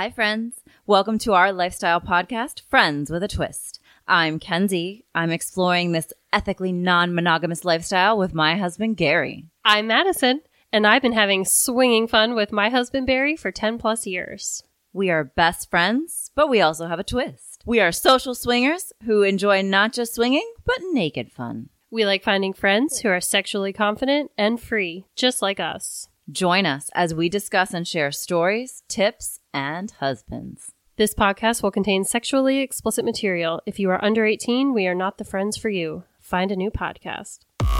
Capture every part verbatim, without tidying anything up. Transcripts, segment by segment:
Hi, friends. Welcome to our lifestyle podcast, Friends with a Twist. I'm Kenzie. I'm exploring this ethically non-monogamous lifestyle with my husband, Gary. I'm Madison, and I've been having swinging fun with my husband, Barry, for ten plus years. We are best friends, but we also have a twist. We are social swingers who enjoy not just swinging, but naked fun. We like finding friends who are sexually confident and free, just like us. Join us as we discuss and share stories, tips, and husbands. This podcast will contain sexually explicit material. If you are under eighteen, we are not the friends for you. Find a new podcast.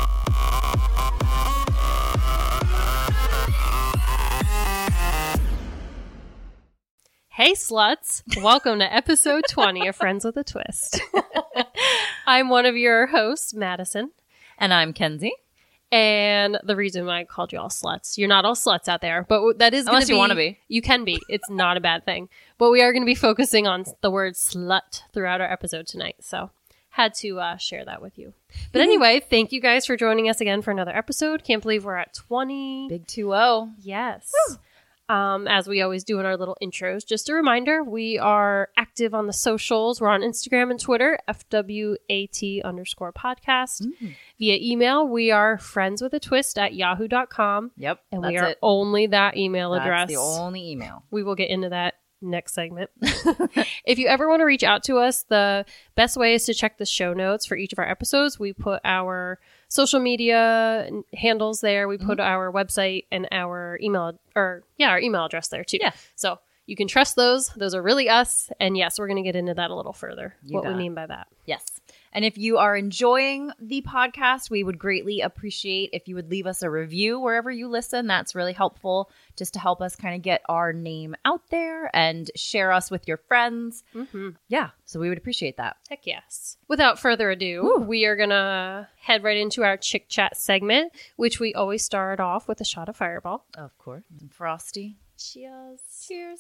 Hey, sluts. Welcome to episode twenty of Friends with a Twist. I'm one of your hosts, Madison. And I'm Kenzie. And the reason why I called you all sluts, you're not all sluts out there, but that is going to be... Unless you want to be. You can be. It's not a bad thing. But we are going to be focusing on the word slut throughout our episode tonight. So had to uh, share that with you. But anyway, thank you guys for joining us again for another episode. Can't believe we're at twenty. Big two oh. Yes. Um, as we always do in our little intros, just a reminder, we are active on the socials. We're on Instagram and Twitter, F W A T underscore podcast. Mm. Via email, we are friends with a twist at yahoo dot com. Yep. And that's we are it. only that email That's address. the only email. We will get into that next segment. If you ever want to reach out to us, the best way is to check the show notes for each of our episodes. We put our social media handles there. We put mm-hmm. our website and our email, or yeah, our email address there too. Yeah. So you can trust those. Those are really us. And yes, we're going to get into that a little further. You what we got mean by that. Yes. And if you are enjoying the podcast, we would greatly appreciate if you would leave us a review wherever you listen. That's really helpful just to help us kind of get our name out there and share us with your friends. Mm-hmm. Yeah. So we would appreciate that. Heck yes. Without further ado, Woo. we are going to head right into our Chick Chat segment, which we always start off with a shot of Fireball. Of course. And Frosty. Cheers. Cheers.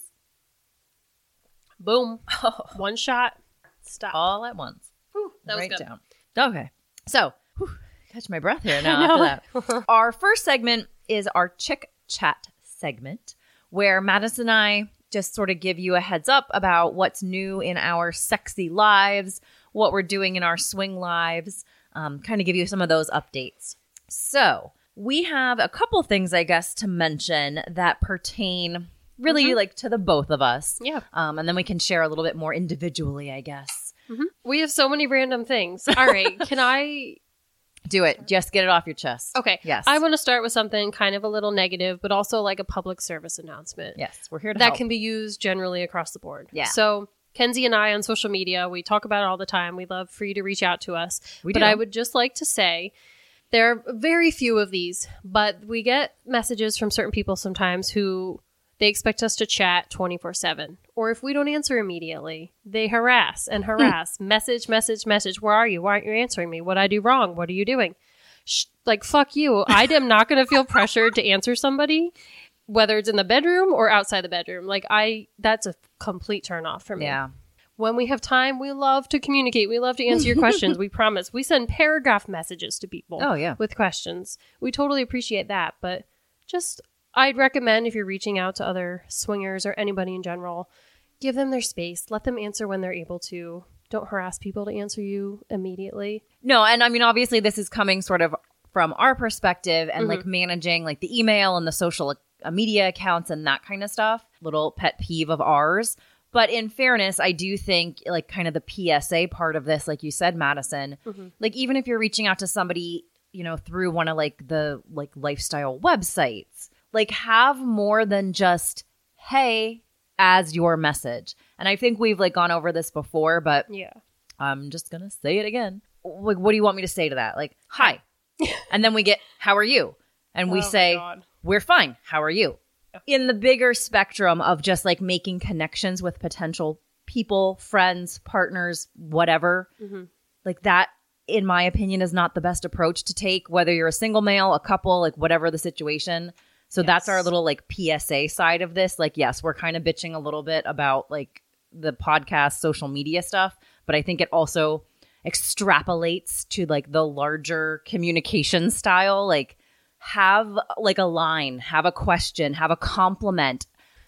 Boom. Oh. One shot. Stop. All at once. Whew, that right was good. Down. Okay. So, whew, catch my breath here now after that. Our first segment is our Chick Chat segment, where Madison and I just sort of give you a heads up about what's new in our sexy lives, what we're doing in our swing lives, um, kind of give you some of those updates. So, we have a couple things, I guess, to mention that pertain really mm-hmm. like to the both of us. Yeah. Um, and then we can share a little bit more individually, I guess. Mm-hmm. We have so many random things. All right. Can I... Do it. Just get it off your chest. Okay. Yes. I want to start with something kind of a little negative, but also like a public service announcement. Yes. We're here to That help. can be used generally across the board. Yeah. So Kenzie and I on social media, we talk about it all the time. We love for you to reach out to us. We but do. I would just like to say there are very few of these, but we get messages from certain people sometimes who... They expect us to chat twenty-four seven. Or if we don't answer immediately, they harass and harass. message, message, message. Where are you? Why aren't you answering me? What did I do wrong? What are you doing? Shh, like, fuck you. I am not going to feel pressured to answer somebody, whether it's in the bedroom or outside the bedroom. Like, I, that's a complete turn off for me. Yeah. When we have time, we love to communicate. We love to answer your questions. We promise. We send paragraph messages to people. Oh, yeah. With questions. We totally appreciate that. But just... I'd recommend if you're reaching out to other swingers or anybody in general, give them their space. Let them answer when they're able to. Don't harass people to answer you immediately. No, and I mean, obviously this is coming sort of from our perspective and Mm-hmm. like managing like the email and the social uh, media accounts and that kind of stuff. Little pet peeve of ours. But in fairness, I do think like kind of the P S A part of this, like you said, Madison, mm-hmm. like even if you're reaching out to somebody, you know, through one of like the like lifestyle websites, like have more than just, hey, as your message. And I think we've like gone over this before, but yeah, I'm just going to say it again. Like, what do you want me to say to that? Like, hi. And then we get, how are you? And we oh say, we're fine. How are you? In the bigger spectrum of just like making connections with potential people, friends, partners, whatever, mm-hmm. like that, in my opinion, is not the best approach to take, whether you're a single male, a couple, like whatever the situation. So yes. That's our little like P S A side of this. Like, yes, we're kind of bitching a little bit about like the podcast, social media stuff, but I think it also extrapolates to like the larger communication style. Like have like a line, have a question, have a compliment.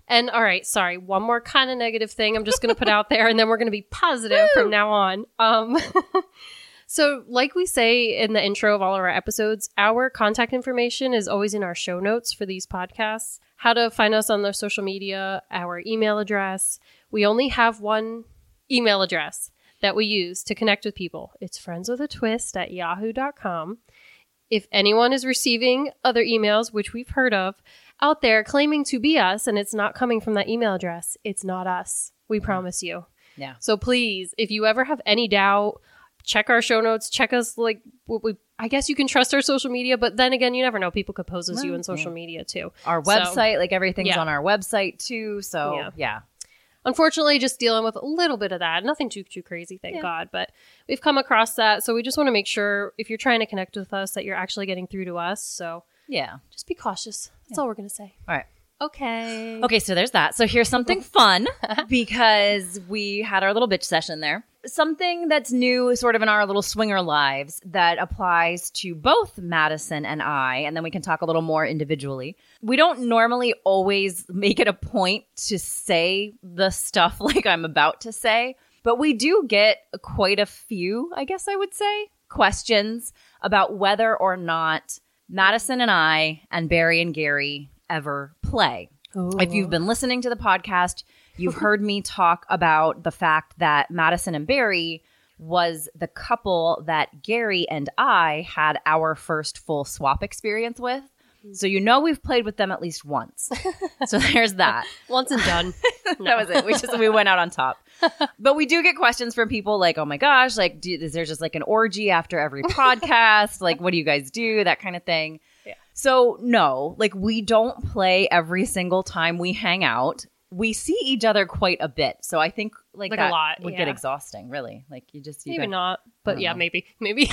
And all right, sorry, one more kind of negative thing I'm just going to put out there, and then we're going to be positive from now on. Um, so like we say in the intro of all of our episodes, our contact information is always in our show notes for these podcasts. How to find us on the social media, our email address. We only have one email address that we use to connect with people. It's friendswithatwist at yahoo dot com. If anyone is receiving other emails, which we've heard of, out there claiming to be us and it's not coming from that email address, it's not us. We promise you. Yeah. So please, if you ever have any doubt, check our show notes, check us like what we I guess you can trust our social media, but then again, you never know. People could pose as you in social media too. Our website, so, like everything's yeah. on our website too. So yeah. yeah. Unfortunately, just dealing with a little bit of that. Nothing too, too crazy, thank yeah. God. But we've come across that. So we just want to make sure if you're trying to connect with us that you're actually getting through to us. So yeah, just be cautious. That's yeah. all we're going to say. All right. Okay. Okay, so there's that. So here's something fun because we had our little bitch session there. Something that's new sort of in our little swinger lives that applies to both Madison and I, and then we can talk a little more individually. We don't normally always make it a point to say the stuff like I'm about to say, but we do get quite a few, I guess I would say, questions about whether or not Madison and I and Barry and Gary ever play. Ooh. If you've been listening to the podcast, you've heard me talk about the fact that Madison and Barry was the couple that Gary and I had our first full swap experience with. So you know we've played with them at least once. So there's that. Once and done. No. That was it. We just we went out on top. But we do get questions from people like, oh my gosh, like do, is there just like an orgy after every podcast? Like what do you guys do? That kind of thing. Yeah. So no, like we don't play every single time we hang out. We see each other quite a bit. So I think like, like that a lot, would yeah. get exhausting, really. Like you just you Maybe got, not. But yeah, know. maybe. Maybe.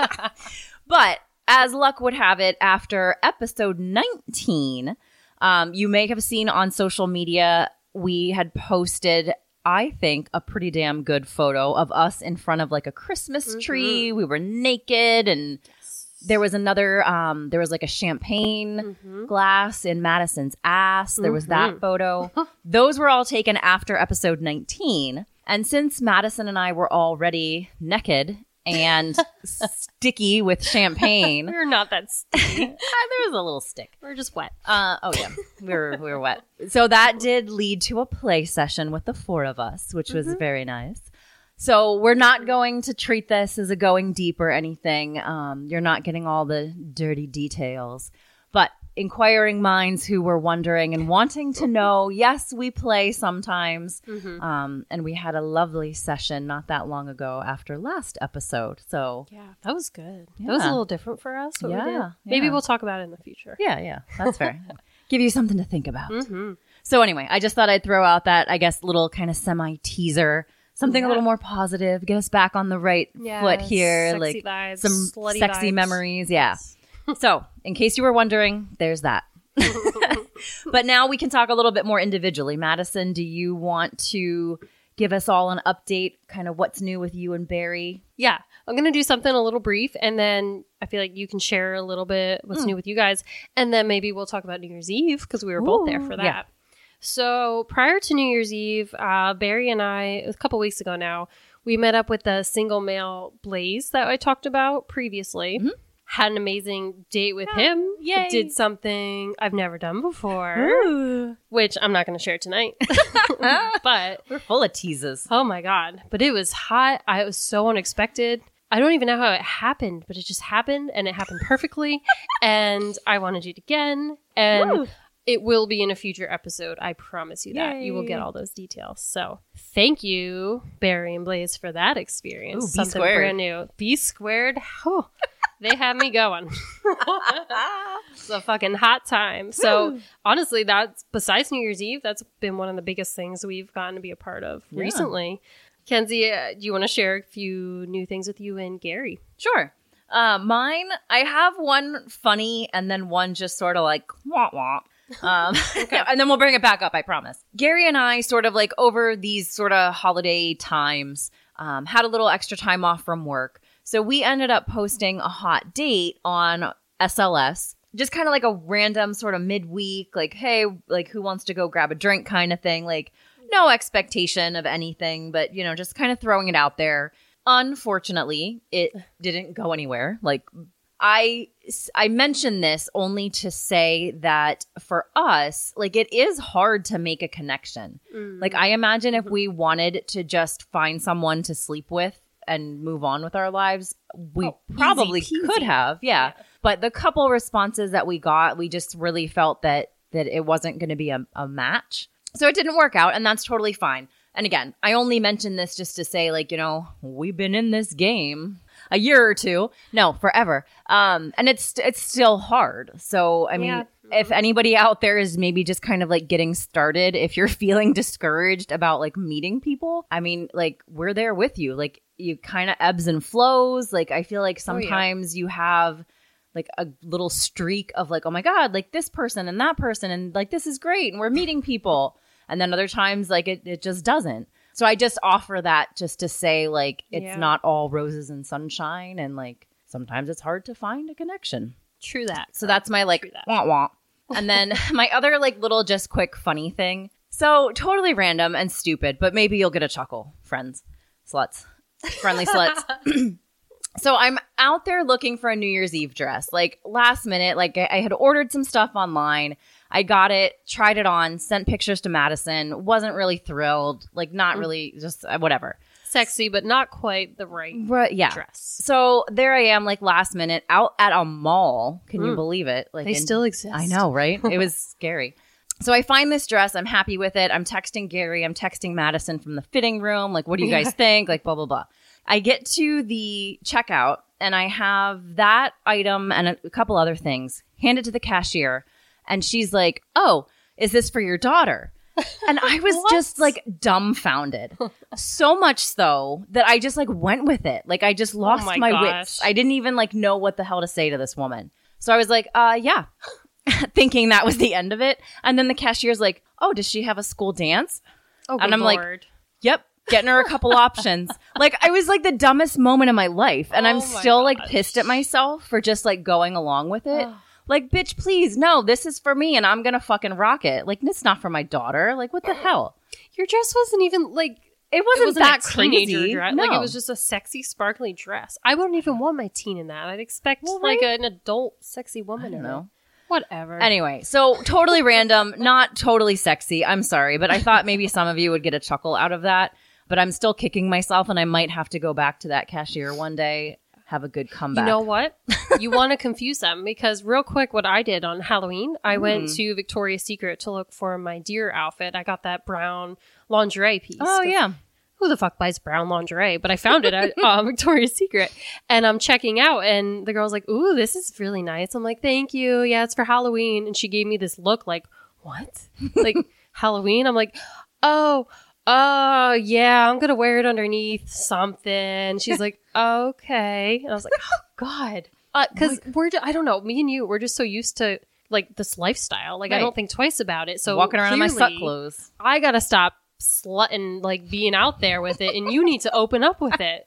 But as luck would have it, after episode nineteen, um, you may have seen on social media, we had posted, I think, a pretty damn good photo of us in front of like a Christmas mm-hmm. tree. We were naked and yes. there was another, um, there was like a champagne mm-hmm. glass in Madison's ass. There was mm-hmm. that photo. Those were all taken after episode nineteen. And since Madison and I were already naked and sticky with champagne. We're not that sticky. There was a little stick. We're just wet. Uh, oh, yeah. We were, we were wet. So that did lead to a play session with the four of us, which was mm-hmm. very nice. So we're not going to treat this as a going deep or anything. Um, you're not getting all the dirty details. But inquiring minds who were wondering and wanting to know, yes, we play sometimes. Mm-hmm. Um, and we had a lovely session not that long ago after last episode. So yeah, that was good. Yeah. That was a little different for us. What yeah, we did. yeah. Maybe we'll talk about it in the future. Yeah, yeah. That's fair. Give you something to think about. Mm-hmm. So anyway, I just thought I'd throw out that, I guess, little kind of semi-teaser. Something yeah. a little more positive. Get us back on the right yes, foot here. Sexy like vibes, some slutty sexy vibes. memories. Yeah. So, in case you were wondering, there's that. But now we can talk a little bit more individually. Madison, do you want to give us all an update, kind of what's new with you and Barry? Yeah, I'm going to do something a little brief, and then I feel like you can share a little bit what's mm. new with you guys, and then maybe we'll talk about New Year's Eve, because we were Ooh, both there for that. Yeah. So prior to New Year's Eve, uh, Barry and I, a couple weeks ago now, we met up with the single male Blaze that I talked about previously. Mm-hmm. Had an amazing date with yeah. him. Yay. Did something I've never done before, Ooh. Which I'm not going to share tonight. But we're full of teases. Oh my God. But it was hot. I, it was so unexpected. I don't even know how it happened, but it just happened, and it happened perfectly. And I want to do it again. And Woo. It will be in a future episode. I promise you that. Yay. You will get all those details. So thank you, Barry and Blaze, for that experience. Ooh, be Something squared. brand new. Be squared. Oh. They had me going. It's a fucking hot time. So honestly, that's besides New Year's Eve, that's been one of the biggest things we've gotten to be a part of yeah. recently. Kenzie, uh, do you want to share a few new things with you and Gary? Sure. Uh, mine, I have one funny and then one just sort of like wah wah. Um, okay. And then we'll bring it back up, I promise. Gary and I sort of like over these sort of holiday times um, had a little extra time off from work. So we ended up posting a hot date on S L S just kind of like a random sort of midweek, like, hey, like who wants to go grab a drink kind of thing. Like no expectation of anything, but, you know, just kind of throwing it out there. Unfortunately, it didn't go anywhere. Like I, I mentioned this only to say that for us, like it is hard to make a connection. Mm. Like I imagine if we wanted to just find someone to sleep with and move on with our lives, we oh, probably could have. Yeah. yeah. But the couple responses that we got, we just really felt that that it wasn't going to be a, a match. So it didn't work out, and that's totally fine. And again, I only mention this just to say, like, you know, we've been in this game a year or two. No, forever. Um, and it's it's still hard. So, I mean, yeah. if anybody out there is maybe just kind of like getting started, if you're feeling discouraged about like meeting people, I mean, like, we're there with you. Like, you kind of ebbs and flows. Like, I feel like sometimes oh, yeah. you have like a little streak of like, oh my God, like this person and that person. And like, this is great. And we're meeting people. And then other times, like, it, it just doesn't. So I just offer that just to say, like, it's yeah. not all roses and sunshine. And, like, sometimes it's hard to find a connection. True that. So that's my, like, wah wah. And then my other, like, little just quick funny thing. So totally random and stupid, but maybe you'll get a chuckle, friends. Sluts. Friendly sluts. So I'm out there looking for a New Year's Eve dress. Like, last minute, like, I, I had ordered some stuff online. I got it, tried it on, sent pictures to Madison, wasn't really thrilled, like not really, just uh, whatever. Sexy, but not quite the right but, yeah. dress. So there I am, like last minute, out at a mall. Can mm. you believe it? Like They in, still exist. I know, right? It was scary. So I find this dress. I'm happy with it. I'm texting Gary. I'm texting Madison from the fitting room. Like, what do you guys think? Like, blah, blah, blah. I get to the checkout, and I have that item and a, a couple other things. Hand it to the cashier. And she's like, oh, is this for your daughter? And I was just like dumbfounded. So much so that I just like went with it. Like I just lost oh my, my gosh. wits. I didn't even like know what the hell to say to this woman. So I was like, uh, yeah, thinking that was the end of it. And then the cashier's like, oh, does she have a school dance? Oh, and I'm Lord. like, yep. Getting her a couple options. Like, I was like the dumbest moment of my life. And oh I'm still gosh. like pissed at myself for just like going along with it. Like, bitch, please, no, this is for me and I'm going to fucking rock it. Like, it's not for my daughter. Like, what the hell? Your dress wasn't even, like, it wasn't, it wasn't that a teenager crazy. dress. No. Like, it was just a sexy, sparkly dress. I wouldn't even want my teen in that. I'd expect, well, like, right? an adult, sexy woman I don't in know. it. Whatever. Anyway, so totally random, not totally sexy. I'm sorry, but I thought maybe some of you would get a chuckle out of that. But I'm still kicking myself, and I might have to go back to that cashier one day. Have a good comeback. You know what? You want to confuse them because real quick, what I did on Halloween, I mm. went to Victoria's Secret to look for my deer outfit. I got that brown lingerie piece. Oh, yeah. Who the fuck buys brown lingerie? But I found it at uh, Victoria's Secret. And I'm checking out and the girl's like, ooh, this is really nice. I'm like, thank you. Yeah, it's for Halloween. And she gave me this look like, what? Like, Halloween? I'm like, oh, oh, yeah, I'm going to wear it underneath something. She's like, okay. And I was like, oh, God. Because uh, we're, I don't know, me and you, we're just so used to, like, this lifestyle. Like, right. I don't think twice about it. So walking around in my slut clothes. I got to stop slutting, like, being out there with it. And you need to open up with it.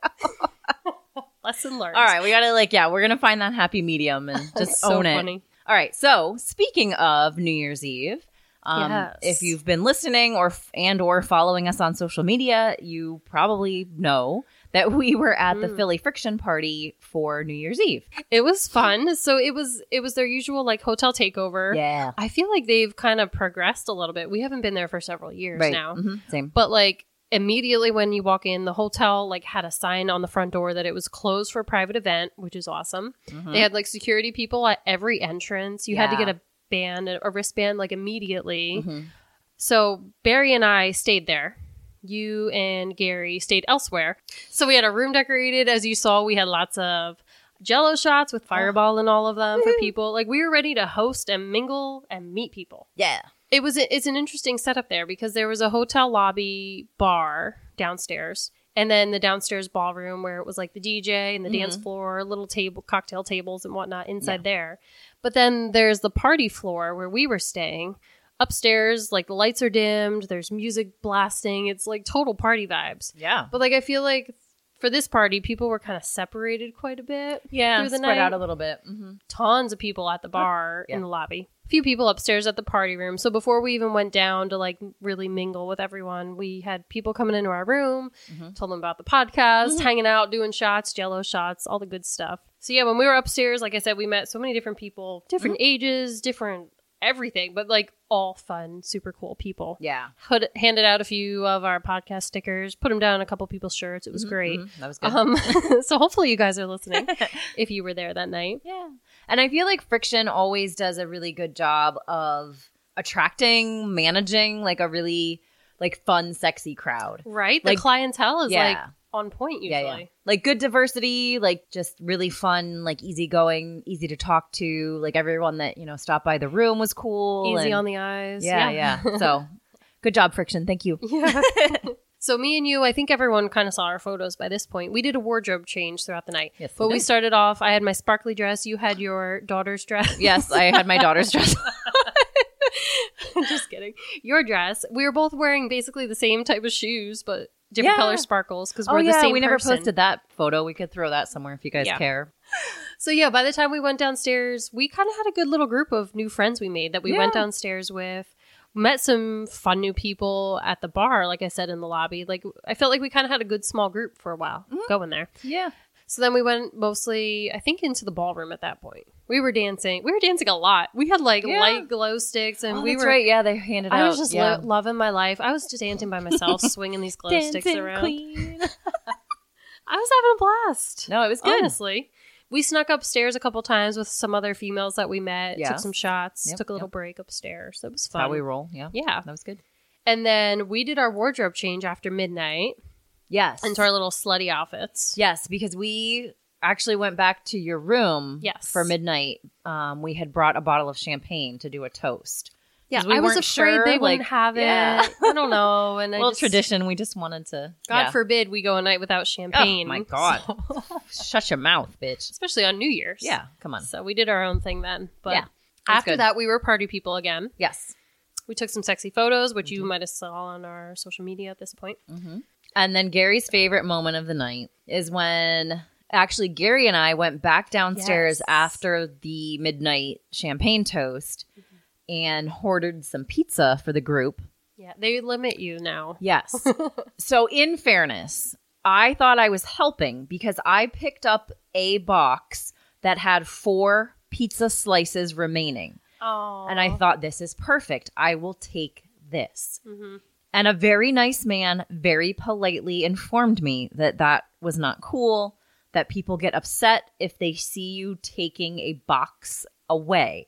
Lesson learned. All right, we got to, like, yeah, we're going to find that happy medium and just so own it. Funny. All right, so speaking of New Year's Eve, Um, yes. if you've been listening or and or following us on social media, you probably know that we were at mm. the Philly Friction Party for New Year's Eve. It was fun. So it was it was their usual like hotel takeover. Yeah. I feel like they've kind of progressed a little bit. We haven't been there for several years right. now. Mm-hmm. Same. But like immediately when you walk in, the hotel like had a sign on the front door that it was closed for a private event, which is awesome. Mm-hmm. They had like security people at every entrance. You yeah. had to get a band, a wristband, like immediately. Mm-hmm. So Barry and I stayed there. You and Gary stayed elsewhere. So we had a room decorated. As you saw, we had lots of Jell-O shots with Fireball in all of them for people. Like we were ready to host and mingle and meet people. Yeah. It was, it's an interesting setup there because there was a hotel lobby bar downstairs. And then the downstairs ballroom where it was like the D J and the mm-hmm. dance floor, little table, cocktail tables and whatnot inside yeah. there. But then there's the party floor where we were staying. Upstairs, like the lights are dimmed. There's music blasting. It's like total party vibes. Yeah. But like I feel like for this party, people were kind of separated quite a bit. Yeah, through the spread night. out a little bit. Mm-hmm. Tons of people at the bar Yeah. in the lobby. A few people upstairs at the party room. So before we even went down to like really mingle with everyone, we had people coming into our room, Mm-hmm. told them about the podcast, hanging out, doing shots, Jello shots, all the good stuff. So yeah, when we were upstairs, like I said, we met so many different people, different ages, different everything, but like all fun, super cool people. Yeah. Put, handed out a few of our podcast stickers, put them down on a couple people's shirts. It was great. Mm-hmm. That was good. Um, so hopefully you guys are listening if you were there that night. Yeah. And I feel like Friction always does a really good job of attracting, managing like a really like fun, sexy crowd. Right? The Like- clientele is yeah. like on point usually. Yeah, yeah. Like good diversity, like just really fun, like easygoing, easy to talk to. Like everyone that, you know, stopped by the room was cool. Easy and- on the eyes. Yeah, yeah. So good job, Friction. Thank you. Yeah. So me and you, I think everyone kind of saw our photos by this point. We did a wardrobe change throughout the night. Yes, But we we did. started off, I had my sparkly dress. You had your daughter's dress. Yes, I had my daughter's dress. Just kidding. Your dress. We were both wearing basically the same type of shoes, but different Yeah. color sparkles because Oh we're the yeah, same we never person. posted that photo. We could throw that somewhere if you guys Yeah. care. So yeah, by the time we went downstairs, we kind of had a good little group of new friends we made that we Yeah. went downstairs with. Met some fun new people at the bar, like I said, in the lobby. Like I felt like we kind of had a good small group for a while going there. Yeah. So then we went mostly, I think, into the ballroom at that point. We were dancing. We were dancing a lot. We had like Yeah. light glow sticks, and Oh, we that's were. right. Yeah, they handed out. I was just yeah. lo- loving my life. I was just dancing by myself, swinging these glow sticks Dancing around. queen. I was having a blast. No, it was good. Honestly. We snuck upstairs a couple times with some other females that we met, Yeah. took some shots, Yep, took a little yep. break upstairs. That was That's fun. how we roll. Yeah. Yeah. That was good. And then we did our wardrobe change after midnight Yes. into our little slutty outfits. Yes, because we actually went back to your room Yes. for midnight. Um, we had brought a bottle of champagne to do a toast. Yeah, 'Cause we I was weren't afraid sure, they like- wouldn't have it. Yeah. I don't know. And I Well, just, tradition. We just wanted to. God yeah. forbid we go a night without champagne. Oh, my God. So- Shut your mouth, bitch. especially on New Year's. Yeah, come on. So we did our own thing then. But Yeah, that's after good. that, we were party people again. Yes. We took some sexy photos, which Mm-hmm. you might have saw on our social media at this point. And then Gary's favorite moment of the night is when actually Gary and I went back downstairs Yes. after the midnight champagne toast and ordered some pizza for the group. Yeah, they limit you now. Yes. So in fairness, I thought I was helping because I picked up a box that had four pizza slices remaining. Oh, And I thought, this is perfect. I will take this. And a very nice man very politely informed me that that was not cool, that people get upset if they see you taking a box away.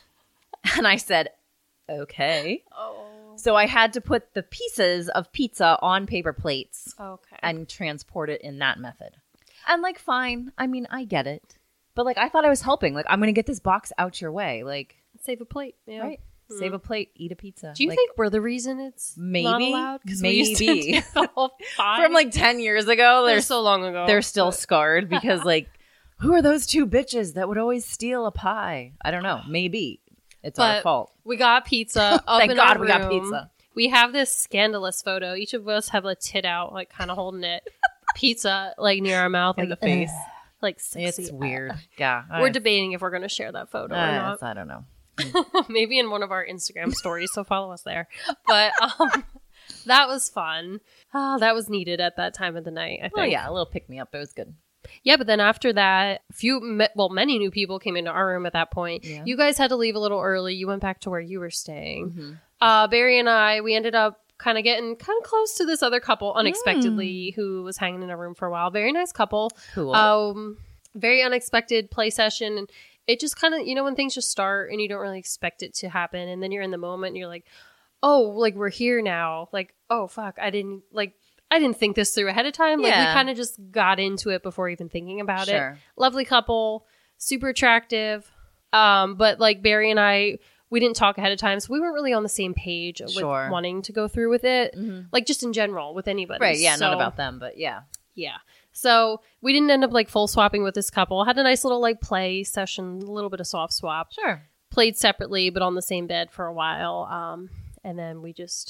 And I said, okay. Oh, So I had to put the pieces of pizza on paper plates okay. and transport it in that method. And like, fine. I mean, I get it. But like, I thought I was helping. Like, I'm going to get this box out your way. Like, Save a plate. Yeah. right? Save a plate, eat a pizza. Do you Like, think we're the reason it's Maybe. not allowed? 'Cause we used to Maybe. do the whole pie. from like ten years ago, they're they're, so long ago. they're still but- scarred because like, who are those two bitches that would always steal a pie? I don't know. Maybe it's our But fault. We got pizza. Up Thank in God our we got room. pizza. We have this scandalous photo. Each of us have a tit out, like kind of holding it. Pizza, like near our mouth, In like the face. ugh, like sexy. It's weird. Yeah. We're I- debating if we're going to share that photo or uh, not. I don't know. Maybe in one of our Instagram stories, so follow us there. But um, that was fun. Ah, that was needed at that time of the night, I think. Well, yeah, a little pick me up. It was good. Yeah, but then after that, a few, me- well, many new people came into our room at that point. Yeah. You guys had to leave a little early. You went back to where you were staying. Mm-hmm. Uh, Barry and I, we ended up kind of getting kind of close to this other couple Mm. unexpectedly who was hanging in a room for a while. Very nice couple. Cool. Um, very unexpected play session. And it just kind of, you know, when things just start and you don't really expect it to happen. And then you're in the moment and you're like, oh, like we're here now. Like, oh, fuck. I didn't like, I didn't think this through ahead of time. Like we Yeah. kind of just got into it before even thinking about it. Sure. Lovely couple, super attractive. Um, but like Barry and I, we didn't talk ahead of time, so we weren't really on the same page with Sure. wanting to go through with it. Mhm. Like just in general with anybody. Right. Yeah. Not So- about them, but yeah. Yeah. So we didn't end up like full swapping with this couple. Had a nice little like play session, a little bit of soft swap. Sure. Played separately, but on the same bed for a while. Um, and then we just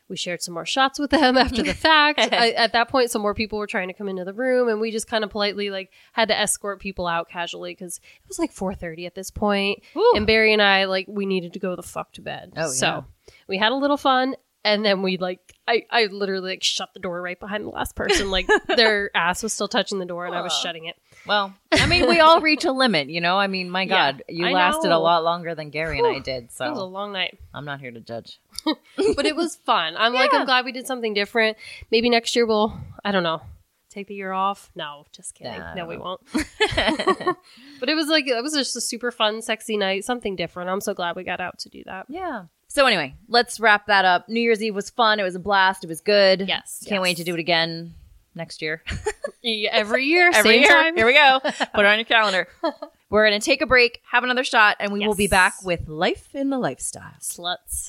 We shared some more shots with them after the fact. I, at that point, some more people were trying to come into the room, and we just kind of politely like had to escort people out casually because it was like four thirty at this point. Ooh. And Barry and I, like, we needed to go the fuck to bed. Oh, yeah. So we had a little fun, and then we like, I, I literally like shut the door right behind the last person. Like their ass was still touching the door, and I was shutting it. Well, I mean, we all reach a limit, you know? I mean, my God, Yeah, you I lasted know. a lot longer than Gary and I did, It was a so long night. I'm not here to judge. But it was fun. I'm like, Yeah. I'm glad we did something different. Maybe next year we'll, I don't know, take the year off. No, just kidding. Nah, I no, don't we know. won't. But it was like, it was just a super fun, sexy night, something different. I'm so glad we got out to do that. Yeah. So anyway, let's wrap that up. New Year's Eve was fun. It was a blast. It was good. Yes. Can't yes. wait to do it again next year. Yeah, every year, Every same year. time. Here we go. Put it on your calendar. We're going to take a break, have another shot, and we will be Yes. back with Life in the Lifestyle. Sluts.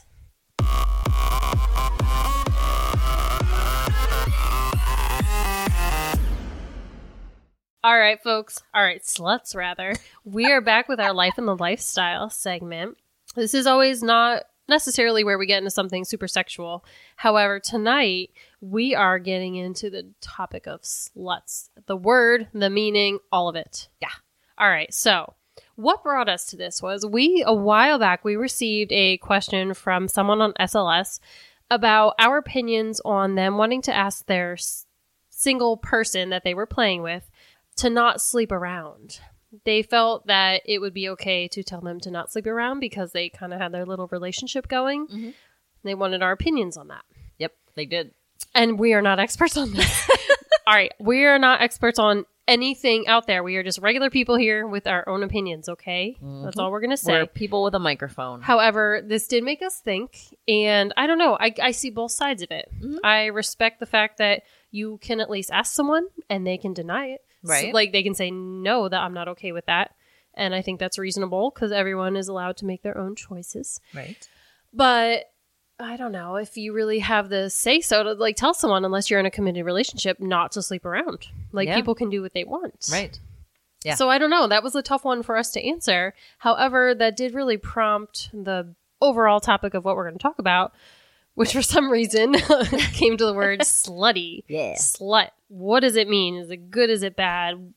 All right, folks. All right, sluts, rather. We are back with our Life in the Lifestyle segment. This is always not necessarily where we get into something super sexual. However, tonight we are getting into the topic of sluts. The word, the meaning, all of it. Yeah. All right, so what brought us to this was we, a while back, we received a question from someone on S L S about our opinions on them wanting to ask their s- single person that they were playing with to not sleep around. They felt that it would be okay to tell them to not sleep around because they kind of had their little relationship going. Mhm. They wanted our opinions on that. Yep, they did. And we are not experts on this. All right, we are not experts on anything out there. We are just regular people here with our own opinions, okay? That's all we're going to say. We're people with a microphone. However, this did make us think, and I don't know, I, I see both sides of it. Mhm. I respect the fact that you can at least ask someone and they can deny it. Right. So, like, they can say, no, that I'm not okay with that. And I think that's reasonable because everyone is allowed to make their own choices. Right. But I don't know if you really have the say so to, like, tell someone, unless you're in a committed relationship, not to sleep around. Like, Yeah. people can do what they want. Right. Yeah. So I don't know. That was a tough one for us to answer. However, that did really prompt the overall topic of what we're going to talk about, which for some reason came to the word slutty. Yeah. Slut. What does it mean? Is it good? Is it bad?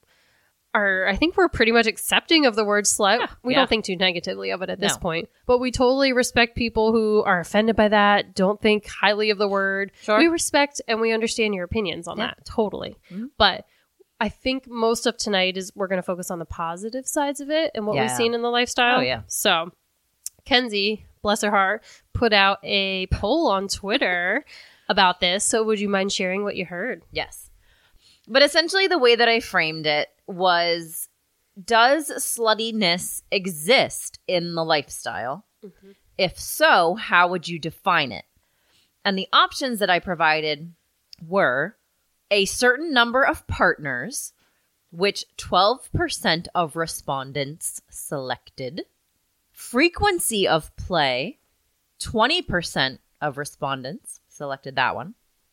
Or I think we're pretty much accepting of the word slut. Yeah. We Yeah. don't think too negatively of it at this No. point. But we totally respect people who are offended by that, don't think highly of the word. Sure. We respect and we understand your opinions on Yeah. that. Totally. Mhm. But I think most of tonight is we're going to focus on the positive sides of it and what we've Yeah. seen in the lifestyle. Oh, yeah. So Kenzie, bless her heart, put out a poll on Twitter about this. So would you mind sharing what you heard? Yes. But essentially, the way that I framed it was, does sluttiness exist in the lifestyle? Mhm. If so, how would you define it? And the options that I provided were a certain number of partners, which twelve percent of respondents selected, frequency of play, twenty percent of respondents selected that one,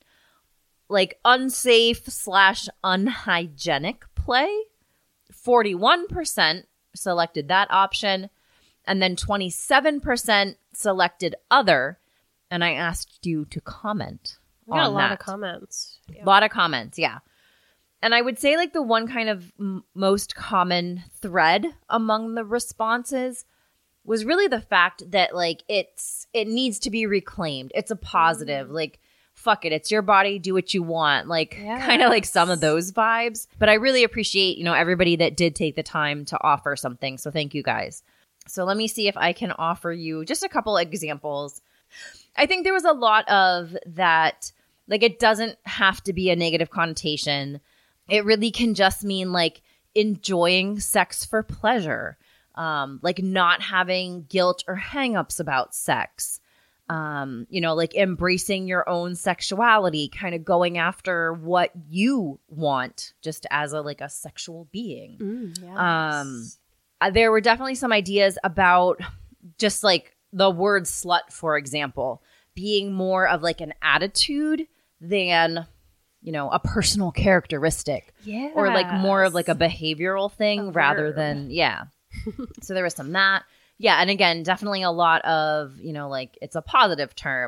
like unsafe slash unhygienic play, forty-one percent selected that option, and then twenty-seven percent selected other. And I asked you to comment We got on a lot that. of comments. A lot of comments, yeah. And I would say like the one kind of m- most common thread among the responses was really the fact that like it's it needs to be reclaimed. It's a positive. Like fuck it, it's your body, do what you want. Like kind of like some of those vibes. But I really appreciate, you know, everybody that did take the time to offer something. So thank you guys. So let me see if I can offer you just a couple examples. I think there was a lot of that, like it doesn't have to be a negative connotation. It really can just mean like enjoying sex for pleasure, um, like not having guilt or hangups about sex, um, you know, like embracing your own sexuality, kind of going after what you want just as a like a sexual being. Mm, yes. Um, uh, there were definitely some ideas about just like the word slut, for example, being more of like an attitude than, you know, a personal characteristic, yeah. or like more of like a behavioral thing A rather verb. than, yeah. So there was some that. Yeah. And again, definitely a lot of, you know, like it's a positive term.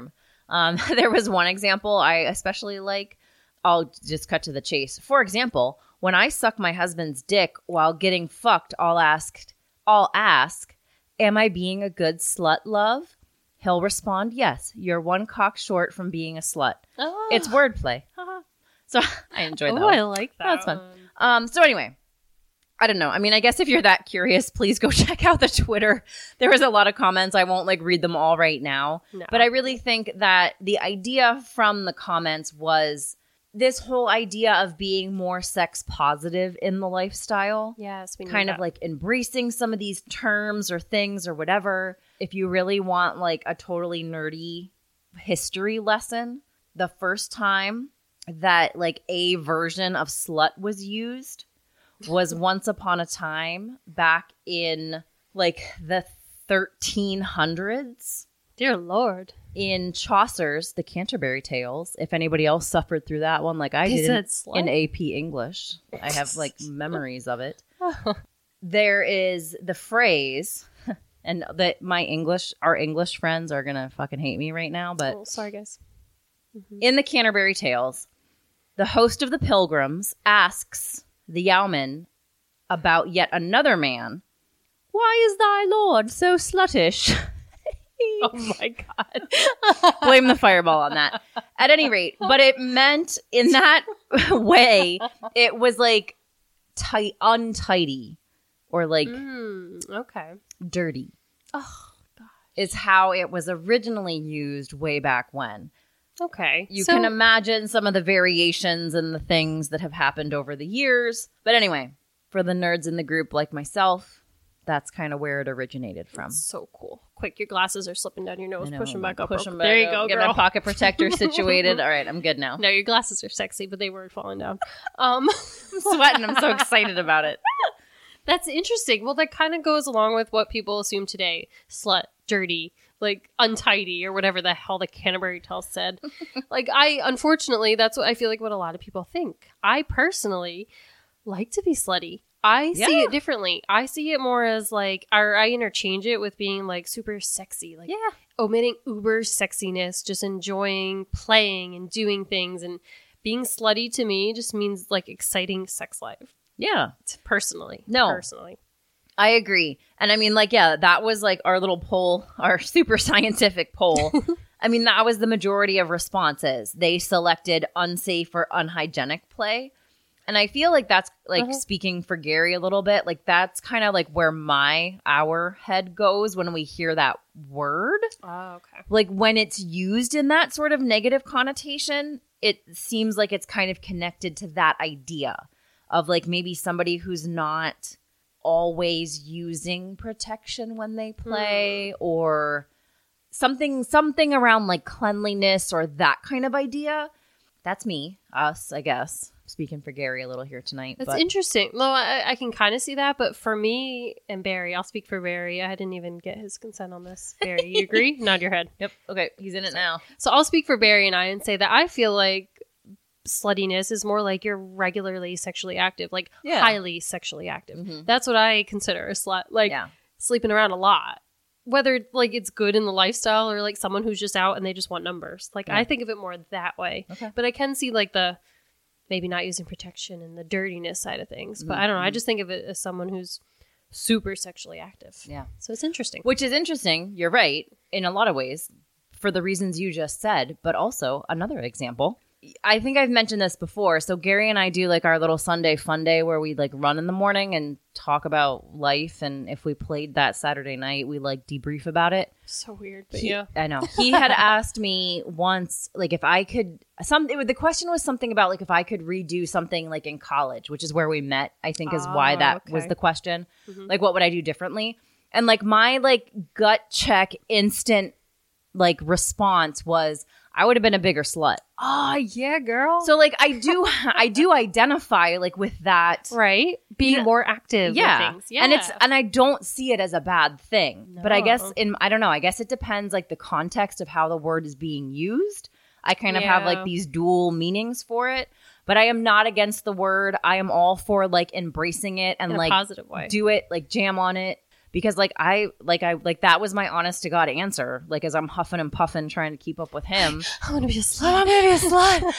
Um, there was one example I especially like. I'll just cut to the chase. For example, when I suck my husband's dick while getting fucked, I'll ask, I'll ask, am I being a good slut, love? He'll respond, yes, you're one cock short from being a slut. Oh. It's wordplay. So I enjoyed that. Oh, one. I like that. That's fun. Um, so anyway, I don't know. I mean, I guess if you're that curious, please go check out the Twitter. There was a lot of comments. I won't like read them all right now. No. But I really think that the idea from the comments was this whole idea of being more sex positive in the lifestyle. Yes, we need Kind that. of like embracing some of these terms or things or whatever. If you really want like a totally nerdy history lesson, the first time that like a version of slut was used was once upon a time back in like the thirteen hundreds Dear Lord. in Chaucer's The Canterbury Tales. If anybody else suffered through that one like I They did said in, slut? in A P English. I have like memories of it. There is the phrase, and that my English, our English friends are gonna fucking hate me right now, but Oh, sorry, guys. in the Canterbury Tales, the host of the Pilgrims asks the Yeoman about yet another man. Why is thy lord so sluttish? Oh my God. Blame the fireball on that. At any rate, but it meant in that way, it was like tight, untidy, or like Mm, okay. dirty. Oh, Is how it was originally used way back when. okay. You So- can imagine some of the variations and the things that have happened over the years. But anyway, for the nerds in the group like myself, that's kind of where it originated from. So cool. Quick, your glasses are slipping down your nose. I know, Push them back up. Push real them quick. back There you up, go, Get girl. my pocket protector situated. All right, I'm good now. No, your glasses are sexy, but they were falling down. Um, I'm sweating. I'm so excited about it. That's interesting. Well, that kind of goes along with what people assume today. Slut, dirty, like untidy, or whatever the hell the Canterbury Tales said. Like, I, unfortunately, that's what I feel like what a lot of people think. I personally like to be slutty. I see Yeah. it differently. I see it more as like, or I interchange it with being like super sexy. Like, Yeah. omitting uber sexiness, just enjoying playing and doing things. And being slutty to me just means like exciting sex life. Yeah. Personally. No. Personally. I agree. And I mean, like, yeah, that was like our little poll, our super scientific poll. I mean, that was the majority of responses. They selected unsafe or unhygienic play. And I feel like that's like Uh-huh. speaking for Gary a little bit, like that's kind of like where my, our head goes when we hear that word. Oh, okay. Like when it's used in that sort of negative connotation, it seems like it's kind of connected to that idea of like maybe somebody who's not always using protection when they play or something something around like cleanliness or that kind of idea. That's me, us, I guess. Speaking for Gary a little here tonight. That's but interesting. No, I, I can kind of see that, but for me and Barry, I'll speak for Barry. I didn't even get his consent on this. Barry, you agree? Nod your head. Yep. Okay. He's in it now. So I'll speak for Barry and I and say that I feel like sluttiness is more like you're regularly sexually active, like Yeah. highly sexually active. Mhm. That's what I consider a slut. Like Yeah. sleeping around a lot. Whether like it's good in the lifestyle or like someone who's just out and they just want numbers. Like Yeah. I think of it more that way. Okay. But I can see like the maybe not using protection and the dirtiness side of things. But I don't know. I Mm-hmm. just think of it as someone who's super sexually active. Yeah. So it's interesting. Which is interesting. You're right in a lot of ways for the reasons you just said, but also another example. I think I've mentioned this before. So Gary and I do like our little Sunday fun day where we like run in the morning and talk about life. And if we played that Saturday night, we like debrief about it. So weird. But He- yeah. I know. He had asked me once, like, if I could, some, it, was- the question was something about, like, if I could redo something, like, in college, which is where we met, I think is why Oh, that okay. was the question. Mhm. Like, what would I do differently? And, like, my, like, gut check, instant, like, response was, I would have been a bigger slut. Oh, yeah, girl. So, like, I do, I do identify, like, with that. right? Being Yeah. more active Yeah. with things. Yeah. And it's and I don't see it as a bad thing. But I guess No. in I don't know, I guess it depends like the context of how the word is being used. I kind of have Yeah. like these dual meanings for it. But I am not against the word. I am all for like embracing it and in a like positive way. do it, like jam on it. because like I like I like that was my honest to God answer. Like as I'm huffing and puffing trying to keep up with him. I want to be a slut. I'm gonna be a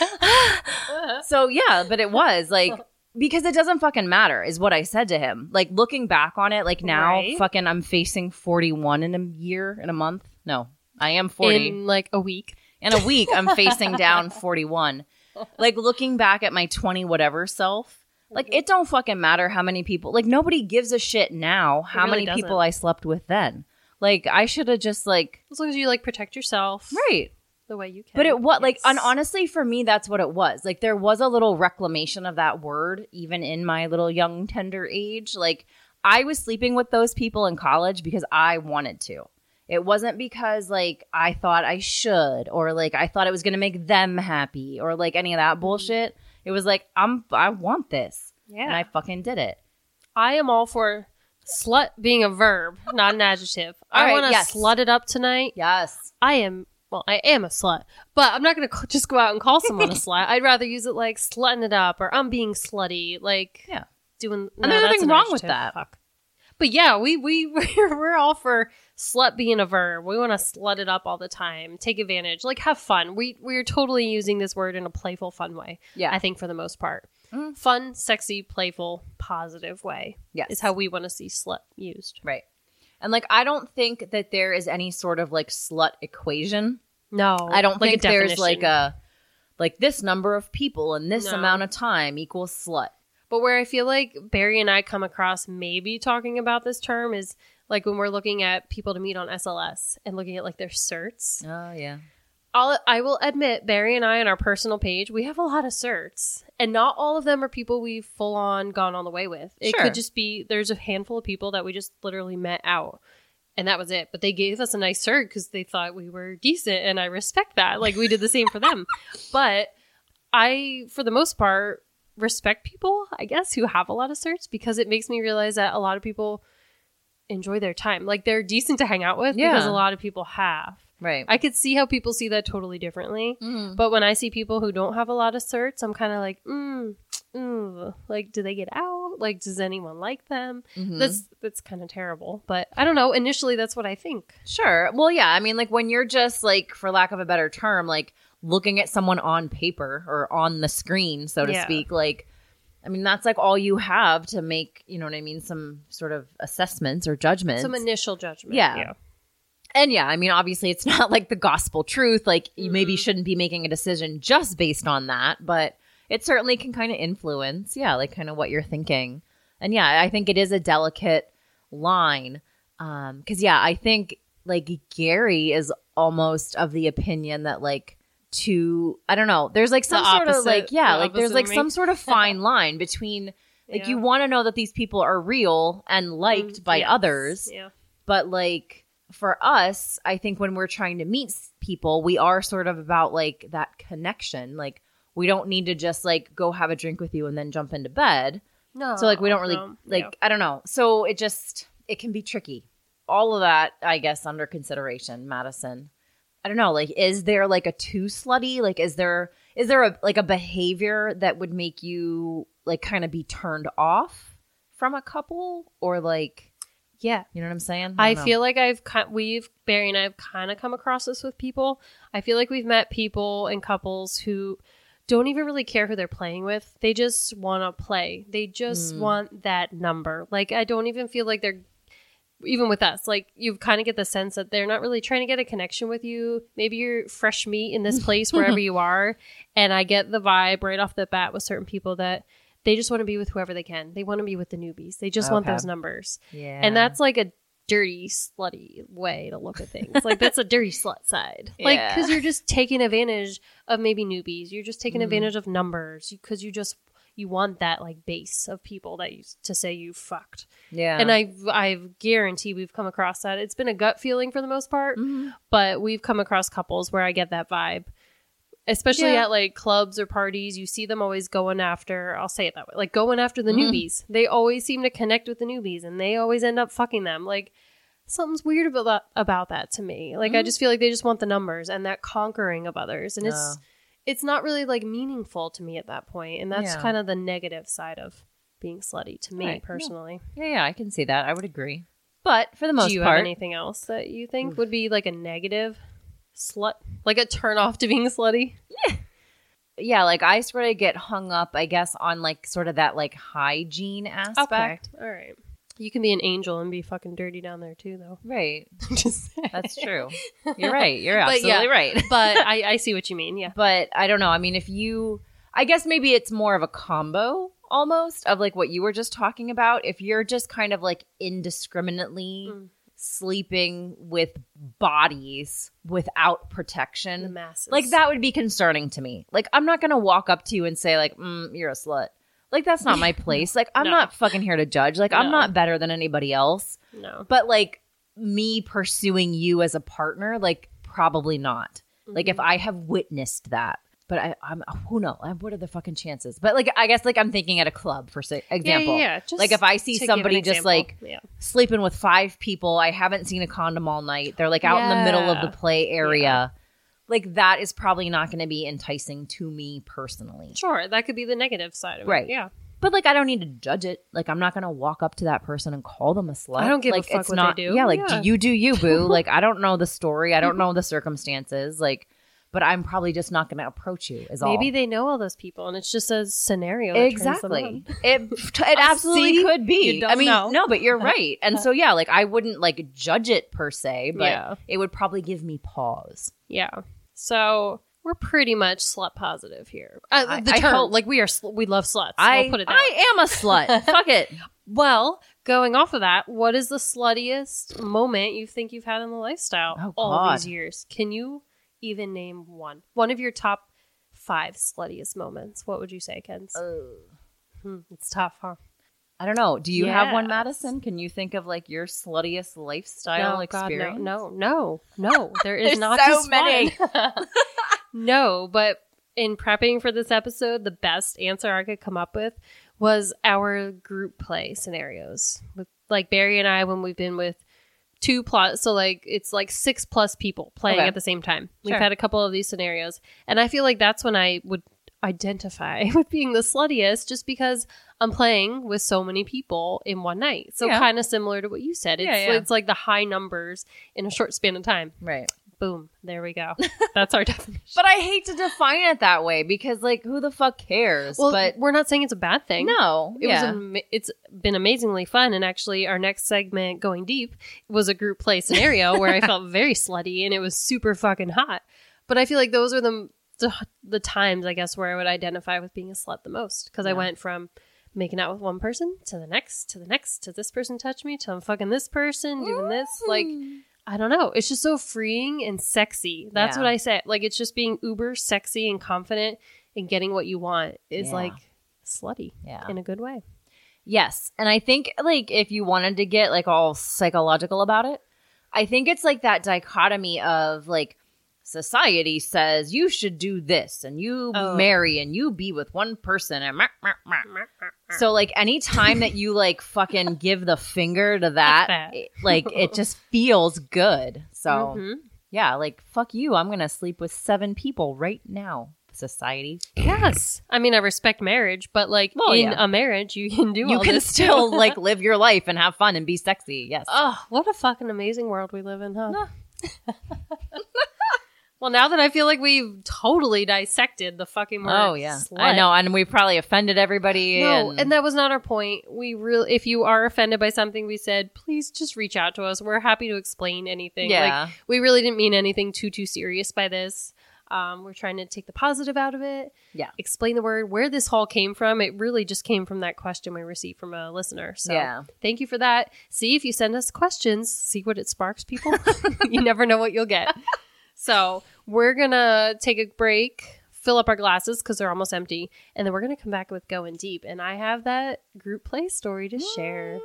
slut. So yeah, but it was like because it doesn't fucking matter is what I said to him. Like looking back on it, like now Right. fucking I'm facing forty-one in a year in a month. No, I am forty. In like a week. In a week, I'm facing down forty-one. Like looking back at my twenty whatever self, like it don't fucking matter how many people, like nobody gives a shit now how really many doesn't. people I slept with then. Like I should have just like, As long as you like protect yourself right. the way you can. But it what like Yes. and honestly for me that's what it was. Like there was a little reclamation of that word even in my little young tender age. Like I was sleeping with those people in college because I wanted to. It wasn't because like I thought I should or like I thought it was going to make them happy or like any of that bullshit. It was like I'm I want this. Yeah. And I fucking did it. I am all for slut being a verb, not an adjective. All I right, want to yes. slut it up tonight. Yes. I am, well, I am a slut, but I'm not going to just go out and call someone a slut. I'd rather use it like slutting it up or I'm being slutty, like Yeah. doing. And there's that's nothing an wrong with adjective. that. Fuck. But yeah, we we we're, we're all for slut being a verb. We want to slut it up all the time, take advantage, like have fun. We we're totally using this word in a playful, fun way. Yeah. I think for the most part, Mm. fun, sexy, playful, positive way. Yes. is how we want to see slut used. Right. And like I don't think that there is any sort of like slut equation. No, I don't like think a there's definition. like a like this number of people in this No. amount of time equals slut. But where I feel like Barry and I come across maybe talking about this term is like when we're looking at people to meet on S L S and looking at like their certs. Oh yeah. I'll, I will admit, Barry and I on our personal page, we have a lot of certs. And not all of them are people we've full on gone on the way with. It Sure. could just be, there's a handful of people that we just literally met out. And that was it. But they gave us a nice cert because they thought we were decent. And I respect that. Like we did the same for them. But I, for the most part, respect people, I guess, who have a lot of certs because it makes me realize that a lot of people enjoy their time. Like they're decent to hang out with Yeah. because a lot of people have. Right. I could see how people see that totally differently. Mhm. But when I see people who don't have a lot of certs, I'm kind of like, mm, mm, like, do they get out? Like, does anyone like them? Mhm. That's that's kind of terrible. But I don't know. Initially, that's what I think. Sure. Well, yeah. I mean, like when you're just like, for lack of a better term, like looking at someone on paper or on the screen, so to Yeah. speak, like, I mean, that's like all you have to make, you know what I mean, some sort of assessments or judgments. Some initial judgment. Yeah. And yeah, I mean, obviously it's not like the gospel truth. Like you maybe Mm-hmm. shouldn't be making a decision just based on that, but it certainly can kind of influence, yeah, like kind of what you're thinking. And yeah, I think it is a delicate line. Um, cause yeah, I think like Gary is almost of the opinion that like to, I don't know, there's like some The sort of opposite- like, yeah, the like there's opposite like of me. some sort of fine line between like Yeah. you want to know that these people are real and liked Mm, by yes. others. Yeah. But like for us, I think when we're trying to meet s- people, we are sort of about like that connection. Like we don't need to just like go have a drink with you and then jump into bed. No. So like we don't really no, like yeah. I don't know. So it just it can be tricky. All of that, I guess, under consideration, Madison. I don't know. Like, is there like a too slutty? Like, is there is there a like a behavior that would make you like kind of be turned off from a couple, or like, Yeah. you know what I'm saying? I don't know. feel like I've ki- we've Barry and I have kind of come across this with people. I feel like we've met people and couples who don't even really care who they're playing with. They just want to play. They just Mm. want that number. Like I don't even feel like they're even with us. Like you kind of get the sense that they're not really trying to get a connection with you. Maybe you're fresh meat in this place wherever you are, and I get the vibe right off the bat with certain people that they just want to be with whoever they can. They want to be with the newbies. They just want Okay. those numbers. yeah, And that's like a dirty, slutty way to look at things. Like that's a dirty slut side. Like Yeah. because you're just taking advantage of maybe newbies. You're just taking Mhm. advantage of numbers because you just you want that like base of people that you to say you fucked. yeah, And I I guarantee we've come across that. It's been a gut feeling for the most part, Mhm. but we've come across couples where I get that vibe. Especially Yeah. at like clubs or parties, you see them always going after, I'll say it that way, like going after the Mhm. newbies. They always seem to connect with the newbies and they always end up fucking them. Like something's weird about that, about that to me. Like I Mhm. just feel like they just want the numbers and that conquering of others. And it's Oh. it's not really like meaningful to me at that point. And that's Yeah. kind of the negative side of being slutty to me Right. Yeah. personally. yeah, yeah. I can see that. I would agree. But for the most Do you part, have anything else that you think would be like a negative slut? Like a turn off to being slutty? yeah, like I sort of get hung up, I guess, on like sort of that like hygiene aspect. Okay. All right. You can be an angel and be fucking dirty down there too, though. Right. Just That's true. You're right. You're But absolutely yeah. right. But I, I see what you mean. Yeah. But I don't know. I mean, if you, I guess maybe it's more of a combo almost of like what you were just talking about. If you're just kind of like indiscriminately Mm. sleeping with bodies without The protection, masses. like that would be concerning to me. Like, I'm not going to walk up to you and say like, mm, you're a slut. Like, that's not my place. Like, I'm No. not fucking here to judge. Like, I'm No. not better than anybody else. No. But like me pursuing you as a partner, like probably not. Like if I have witnessed that, but I, I'm who knows? What are the fucking chances? But like I guess like I'm thinking at a club for say, example. Yeah, yeah, yeah. Just like if I see to give somebody an just example. like Yeah. sleeping with five people, I haven't seen a condom all night. They're like out in the middle of Yeah. the play area. Like that is probably not going to be enticing to me personally. Sure, that could be the negative side of it. Right. Yeah. But like I don't need to judge it. Like I'm not gonna walk up to that person and call them a slut. I don't give a like, fuck it's what they not, do. Yeah, like Yeah. do you do you, boo? Like I don't know the story. I don't know the circumstances. Like, but I'm probably just not gonna approach you. Is all. Maybe they know all those people, and it's just a scenario. That Exactly. turns them It it absolutely See? could be. You don't I mean, know. no, but you're right. And so yeah, like I wouldn't like judge it per se, but Yeah. it would probably give me pause. on. Yeah. So we're pretty much slut positive here. Uh, I- the I term, hope- like we are, sl- we love sluts. I we'll put it that way. I am a slut. Fuck it. Well, going off of that, what is the sluttiest moment you think you've had in the lifestyle Oh, all God. these years? Can you even name one? One of your top five sluttiest moments. What would you say, Kens? Hmm, it's tough, huh? I don't know. Do you have one, Yes. Madison? Can you think of like your sluttiest lifestyle No, God, experience? no, no, no, no. There is There's not so just many. one. No, but in prepping for this episode, the best answer I could come up with was our group play scenarios with like Barry and I when we've been with two plus. So like it's like six plus people playing Okay. at the same time. We've Sure. had a couple of these scenarios, and I feel like that's when I would identify with being the sluttiest, just because I'm playing with so many people in one night. So Yeah. kind of similar to what you said. It's Yeah, yeah. it's like the high numbers in a short span of time. Right. Boom. There we go. That's our definition. But I hate to define it that way because, like, who the fuck cares? Well, but we're not saying it's a bad thing. no, It yeah. was am- it's been amazingly fun, and actually our next segment, Going Deep, was a group play scenario where I felt very slutty and it was super fucking hot. But I feel like those are the the, the times, I guess, where I would identify with being a slut the most, because I Yeah. went from making out with one person to the next to the next to this person touched me to I'm fucking this person doing this. Like, I don't know. It's just so freeing and sexy. That's Yeah. what I said. Like, it's just being uber sexy and confident and getting what you want is Yeah. like slutty Yeah. in a good way. Yes. And I think, like, if you wanted to get, like, all psychological about it, I think it's like that dichotomy of, like, society says you should do this and you Oh. marry and you be with one person and meh, meh, meh. So like anytime that you like fucking give the finger to that, that. it- like it just feels good. So Mhm. yeah, like fuck you, I'm gonna sleep with seven people right now. Society, Yes. I mean, I respect marriage, but like Well, in yeah. a marriage, you can do you all can this still too. like live your life and have fun and be sexy. Yes. Oh, what a fucking amazing world we live in, huh? Well, now that I feel like we've totally dissected the fucking word Oh yeah, slut. I know, and we probably offended everybody. No, and, and that was not our point. We really, if you are offended by something we said, please just reach out to us. We're happy to explain anything. Yeah. Like, we really didn't mean anything too, too serious by this. Um, we're trying to take the positive out of it. Yeah. Explain the word, where this all came from. It really just came from that question we received from a listener. So Yeah. thank you for that. See, if you send us questions, see what it sparks, people. You never know what you'll get. So we're going to take a break, fill up our glasses because they're almost empty, and then we're going to come back with Going Deep. And I have that group play story to share.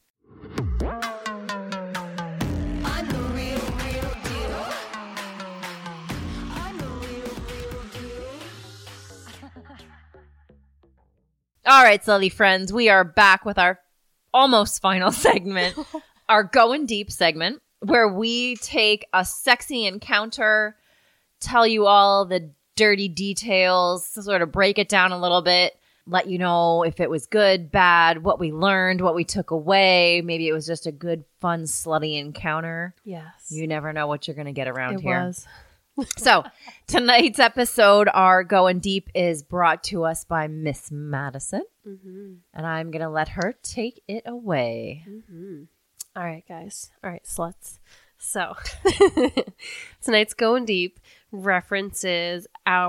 All right, slutty friends, we are back with our almost final segment, our Going Deep segment, where we take a sexy encounter, tell you all the dirty details, sort of break it down a little bit, let you know if it was good, bad, what we learned, what we took away. Maybe it was just a good, fun, slutty encounter. Yes. You never know what you're going to get around It here. was. So tonight's episode, our Going Deep, is brought to us by Miss Madison. Mm-hmm. And I'm going to let her take it away. Mm-hmm. All right, guys. All right, sluts. So tonight's Going Deep references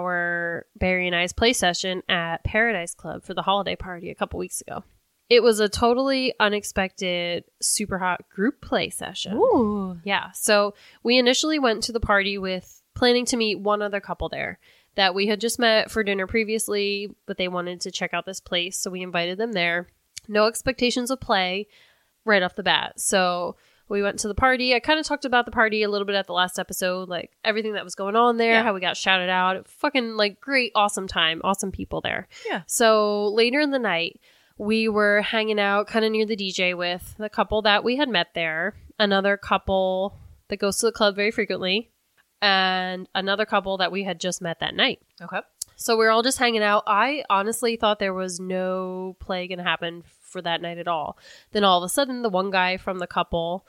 our Barry and I's play session at Paradise Club for the holiday party a couple weeks ago. It was a totally unexpected, super hot group play session. Ooh. Yeah. So we initially went to the party with planning to meet one other couple there that we had just met for dinner previously, but they wanted to check out this place. So we invited them there. No expectations of play right off the bat. So we went to the party. I kind of talked about the party a little bit at the last episode, like everything that was going on there, Yeah. how we got shouted out. Fucking like great, awesome time. Awesome people there. Yeah. So later in the night, we were hanging out kind of near the D J with the couple that we had met there, another couple that goes to the club very frequently, and another couple that we had just met that night. Okay. So we we're all just hanging out. I honestly thought there was no play going to happen for that night at all. Then all of a sudden, the one guy from the couple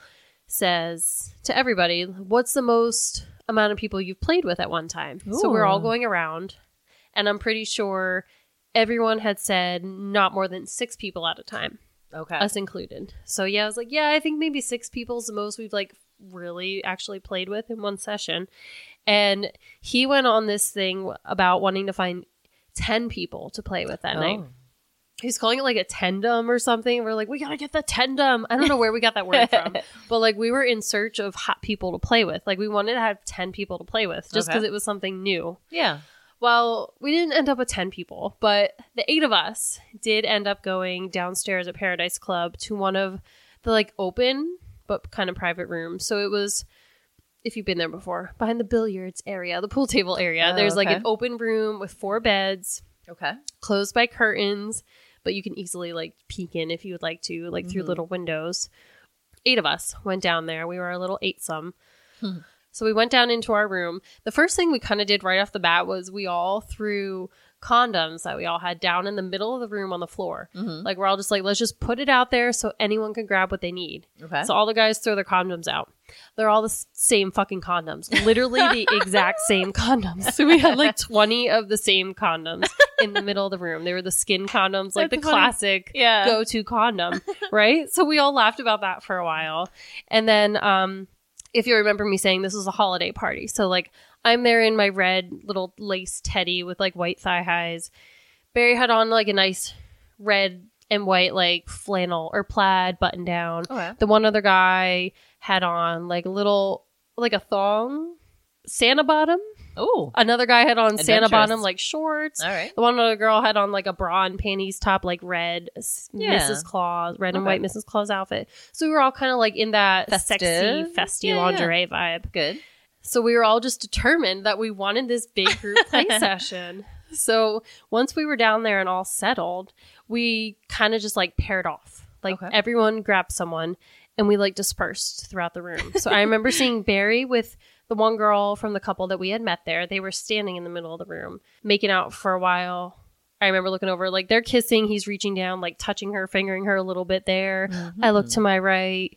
says to everybody, what's the most amount of people you've played with at one time? Ooh. So we're all going around, and I'm pretty sure everyone had said not more than six people at a time, Okay. us included. So yeah, I was like, yeah, I think maybe six people's the most we've like really actually played with in one session. And he went on this thing about wanting to find ten people to play with that Oh. night. He's calling it like a tendum or something. We're like, we gotta get the tendum. I don't know where we got that word from, but like we were in search of hot people to play with. Like we wanted to have ten people to play with just because Okay. it was something new. Yeah. Well, we didn't end up with ten people, but the eight of us did end up going downstairs at Paradise Club to one of the like open but kind of private rooms. So it was, if you've been there before, behind the billiards area, the pool table area. Oh, There's like okay. an open room with four beds, Okay. closed by curtains, but you can easily like peek in if you would like to, like through Mhm. little windows. Eight of us went down there. We were a little eightsome. Hmm. So we went down into our room. The first thing we kind of did right off the bat was we all threw condoms that we all had down in the middle of the room on the floor. Mhm. Like we're all just like, let's just put it out there so anyone can grab what they need. Okay. So all the guys throw their condoms out. They're all the s- same fucking condoms. Literally the exact same condoms. So we had like twenty of the same condoms in the middle of the room. They were the skin condoms, like That's the funny. classic Yeah. go-to condom, right? So we all laughed about that for a while. And then um if you remember me saying this was a holiday party. So like I'm there in my red little lace teddy with like white thigh highs. Barry had on like a nice red and white like flannel or plaid button down. Okay. The one other guy had on like a little, like a thong, Santa bottom. Oh. Another guy had on Santa Adventurous. bottom like shorts. All right. The one other girl had on like a bra and panties top, like red s- Yeah. Missus Claus, red and Okay. white Missus Claus outfit. So we were all kind of like in that Festive. sexy, festy Yeah, yeah. lingerie vibe. Good. So we were all just determined that we wanted this big group play session. So once we were down there and all settled, we kind of just like paired off. Like Okay. everyone grabbed someone and we like dispersed throughout the room. So I remember seeing Barry with the one girl from the couple that we had met there. They were standing in the middle of the room, making out for a while. I remember looking over, like they're kissing. He's reaching down, like touching her, fingering her a little bit there. I looked to my right.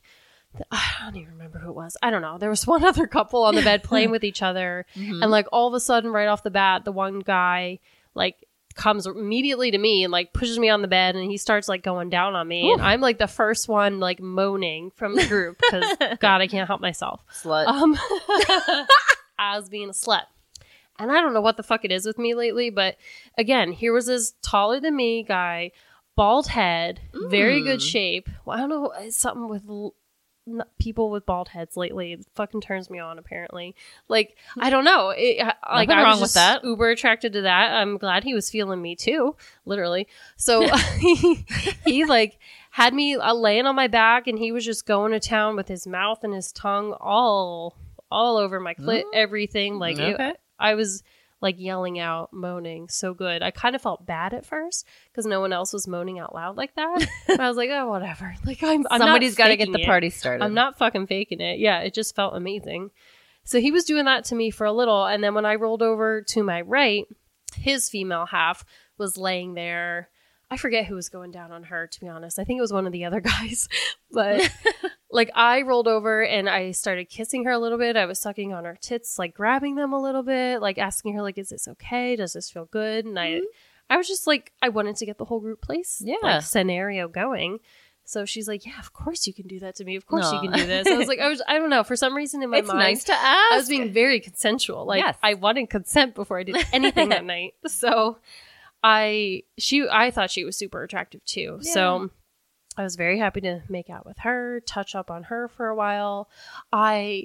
I don't even remember who it was. I don't know. There was one other couple on the bed playing with each other. Mhm. And like all of a sudden, right off the bat, the one guy like comes immediately to me and like pushes me on the bed and he starts like going down on me. And I'm like the first one like moaning from the group because God, I can't help myself. Slut. Um, I was being a slut. And I don't know what the fuck it is with me lately, but again, here was this taller than me guy, bald head, very good Mm. shape. Well, I don't know, it's something with l- n- people with bald heads lately. It fucking turns me on, apparently. Like, I don't know. It, I- like, Nothing I wrong was with just that. uber attracted to that. I'm glad he was feeling me too, literally. So he, he like had me uh, laying on my back and he was just going to town with his mouth and his tongue all all over my clit, Mm. everything. Like, it- Okay. I was like yelling out, moaning, so good. I kind of felt bad at first because no one else was moaning out loud like that. But I was like, oh, whatever. Like, I'm, I'm Somebody's got to get the party started. I'm not fucking faking it. Yeah, it just felt amazing. So he was doing that to me for a little. And then when I rolled over to my right, his female half was laying there I forget who was going down on her, to be honest. I think it was one of the other guys. But like I rolled over and I started kissing her a little bit. I was sucking on her tits, like grabbing them a little bit, like asking her, like, is this okay? Does this feel good? And I, I was just like, I wanted to get the whole group place Yeah. like, scenario going. So she's like, yeah, of course you can do that to me. Of course Aw. you can do this. I was like, I was, I don't know. For some reason in my It's mind, nice to ask. I was being very consensual. Like Yes. I wanted consent before I did anything that night. So I, she, I thought she was super attractive too. Yeah. So I was very happy to make out with her, touch up on her for a while. I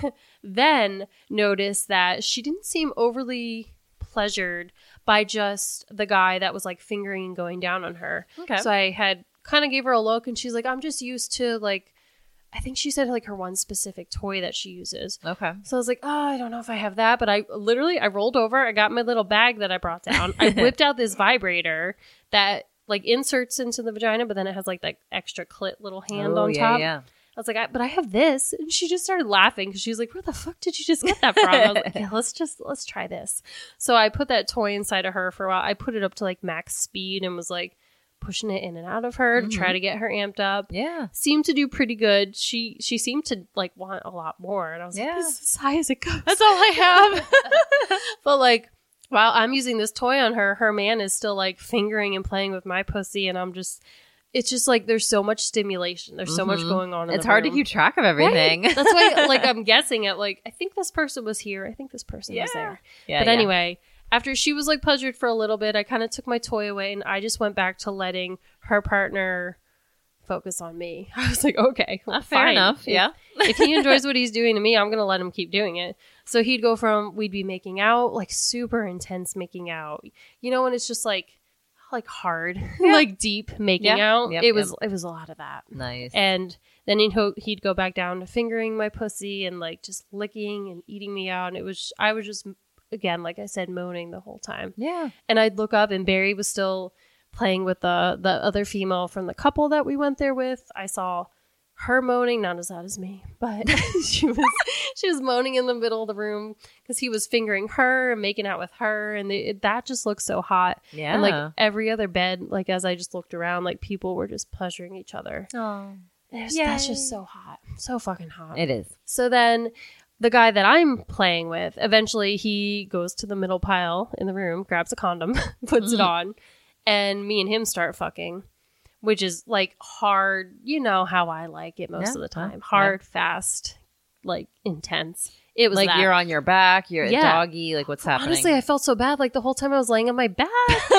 then noticed that she didn't seem overly pleasured by just the guy that was like fingering and going down on her. Okay. So I had kind of gave her a look and she's like, I'm just used to like, I think she said like her one specific toy that she uses. Okay. So I was like, oh, I don't know if I have that. But I literally, I rolled over. I got my little bag that I brought down. I whipped out this vibrator that like inserts into the vagina, but then it has like that extra clit little hand Oh, on yeah, top. yeah. I was like, I, but I have this. And she just started laughing because she was like, where the fuck did you just get that from? I was like, yeah, let's just, let's try this. So I put that toy inside of her for a while. I put it up to like max speed and was like pushing it in and out of her to Mm-hmm. try to get her amped up. Yeah. Seemed to do pretty good. She she seemed to like want a lot more. And I was Yeah. like, this is as high as it goes. That's all I have. But like, while I'm using this toy on her, her man is still like fingering and playing with my pussy. And I'm just, it's just like, there's so much stimulation. There's so much Mhm. going on in It's the hard to room. keep track of everything. Right? That's why, like, I'm guessing at, like, I think this person was here. I think this person was Yeah. there. Yeah, but yeah. anyway, after she was, like, pleasured for a little bit, I kind of took my toy away, and I just went back to letting her partner focus on me. I was like, okay, well, Uh, fair fine. enough. If- Yeah. if he enjoys what he's doing to me, I'm going to let him keep doing it. So he'd go from, we'd be making out, like, super intense making out. You know, when it's just, like, like hard, like deep making Yeah. out. Yep, it was yep. it was a lot of that. Nice. And then he'd, ho- he'd go back down to fingering my pussy and like just licking and eating me out. And it was, I was just, again, like I said, moaning the whole time. yeah. And I'd look up and Barry was still playing with the, the other female from the couple that we went there with. I saw her moaning, not as loud as me, but she was she was moaning in the middle of the room because he was fingering her and making out with her. And they, that just looked so hot. Yeah. And like every other bed, like as I just looked around, like people were just pleasuring each other. Oh. It was- that's Yay. just so hot. So fucking hot. It is. So then the guy that I'm playing with, eventually he goes to the middle pile in the room, grabs a condom, puts it on, and me and him start fucking, which is like hard. You know how I like it most Yeah, of the time. yeah. Hard, fast, like intense. It was Like that. you're on your back, you're Yeah. a doggy, like what's happening? Honestly, I felt so bad. Like the whole time I was laying on my back.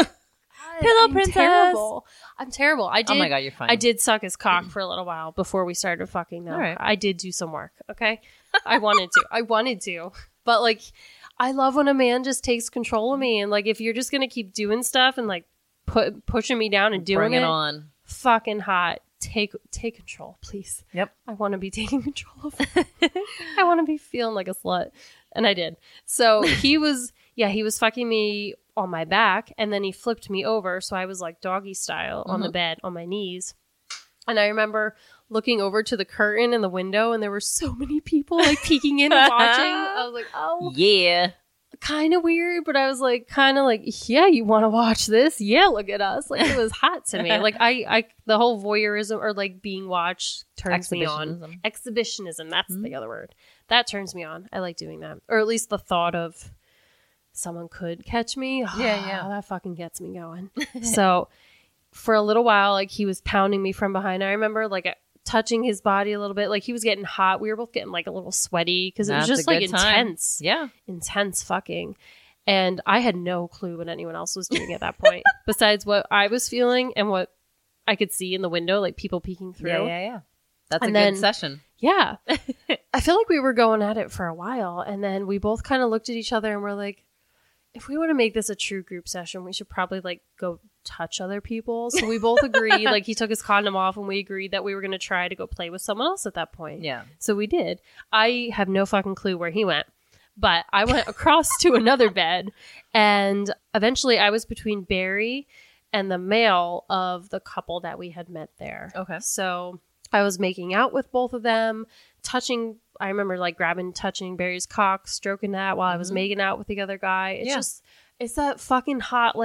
Pillow I'm princess. Terrible. I'm terrible. I did. Oh my God, you're fine. I did suck his cock for a little while before we started fucking though. All right. I did do some work. Okay. I wanted to. I wanted to. But like, I love when a man just takes control of me. And like, if you're just going to keep doing stuff and like put pushing me down and doing Bring it it, on. fucking hot. Take, take control, please. Yep. I want to be taking control of it. I want to be feeling like a slut. And I did. So he was, yeah, he was fucking me on my back and then he flipped me over. So I was like doggy style on the bed on my knees. And I remember looking over to the curtain in the window and there were so many people like peeking in and watching. I was like, oh, Yeah. kind of weird, but I was like, kind of like, yeah, you want to watch this? Yeah, look at us. Like it was hot to me. Like I, I, the whole voyeurism or like being watched turns me on. Exhibitionism. Exhibitionism. That's Mm-hmm. the other word. That turns me on. I like doing that, or at least the thought of someone could catch me. Yeah, yeah. that fucking gets me going. So for a little while, like he was pounding me from behind. I remember like touching his body a little bit. Like he was getting hot. We were both getting like a little sweaty because it was That's just a like good time. intense Yeah. intense fucking. And I had no clue what anyone else was doing at that point besides what I was feeling and what I could see in the window, like people peeking through. Yeah, yeah, yeah. That's And a then- good session. Yeah. I feel like we were going at it for a while and then we both kind of looked at each other and we're like, if we want to make this a true group session, we should probably like go touch other people. So we both agreed, like he took his condom off and we agreed that we were going to try to go play with someone else at that point. Yeah. So we did. I have no fucking clue where he went, but I went across to another bed and eventually I was between Barry and the male of the couple that we had met there. Okay. So I was making out with both of them, touching. I remember like grabbing, touching Barry's cock, stroking that while I was making out with the other guy. It's Yeah. just, it's that fucking hot, like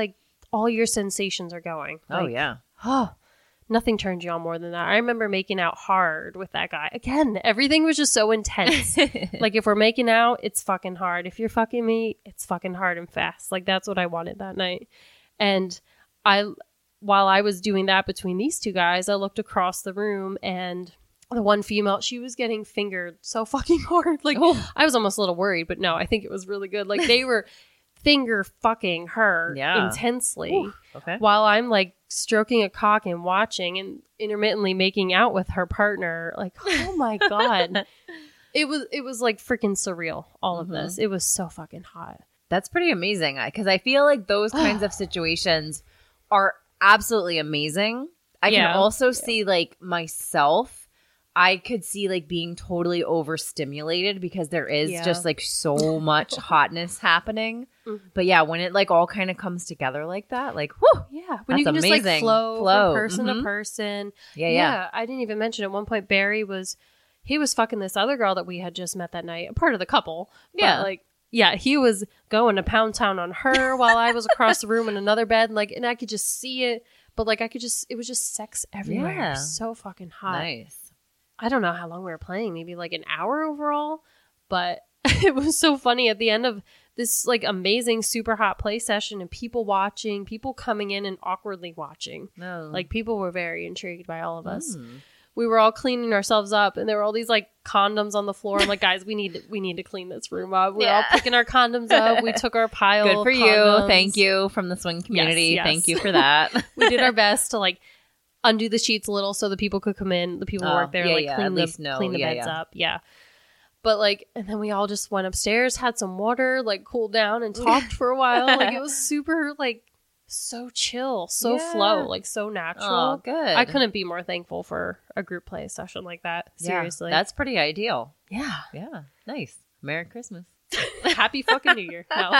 all your sensations are going. Like, oh, yeah. Oh, nothing turns you on more than that. I remember making out hard with that guy. Again, everything was just so intense. Like, if we're making out, it's fucking hard. If you're fucking me, it's fucking hard and fast. Like, that's what I wanted that night. And I, while I was doing that between these two guys, I looked across the room and the one female, she was getting fingered so fucking hard. Like, oh. I was almost a little worried, but no, I think it was really good. Like, they were finger fucking her yeah. intensely. Ooh, okay. While I'm like stroking a cock and watching and intermittently making out with her partner. Like, oh my God. It was, it was like freaking surreal, all of mm-hmm. this. It was so fucking hot. That's pretty amazing. Because I feel like those kinds of situations are absolutely amazing. I yeah. can also yeah. see like myself, I could see like being totally overstimulated because there is yeah. just like so much hotness happening. Mm-hmm. But yeah, when it like all kind of comes together like that, like, whew, yeah, when you can amazing. just like flow, flow. from person mm-hmm. to person. Yeah, yeah, yeah. I didn't even mention at one point Barry was, he was fucking this other girl that we had just met that night, a part of the couple. Yeah, but, like, yeah, he was going to Pound Town on her while I was across the room in another bed, like, and I could just see it. But like, I could just, it was just sex everywhere. Yeah. So fucking hot. Nice. I don't know how long we were playing, maybe like an hour overall, but it was so funny at the end of this like amazing super hot play session and people watching, people coming in and awkwardly watching. No. Like people were very intrigued by all of us. Mm. We were all cleaning ourselves up and there were all these like condoms on the floor. I'm like, guys, we need to, we need to clean this room up. We were yeah. all picking our condoms up. We took our pile Good for of you. condoms. Thank you from the swing community. Yes, yes. Thank you for that. We did our best to like undo the sheets a little so the people could come in. The people who oh, work there, yeah, like yeah. clean, At the, least know. clean the yeah, beds yeah. up. Yeah. But like, and then we all just went upstairs, had some water, like cooled down and talked for a while. Like it was super like so chill, so yeah. flow, like so natural. Oh, good. I couldn't be more thankful for a group play session like that. Seriously. Yeah, that's pretty ideal. Yeah. Yeah. Nice. Merry Christmas. Happy fucking New Year. No.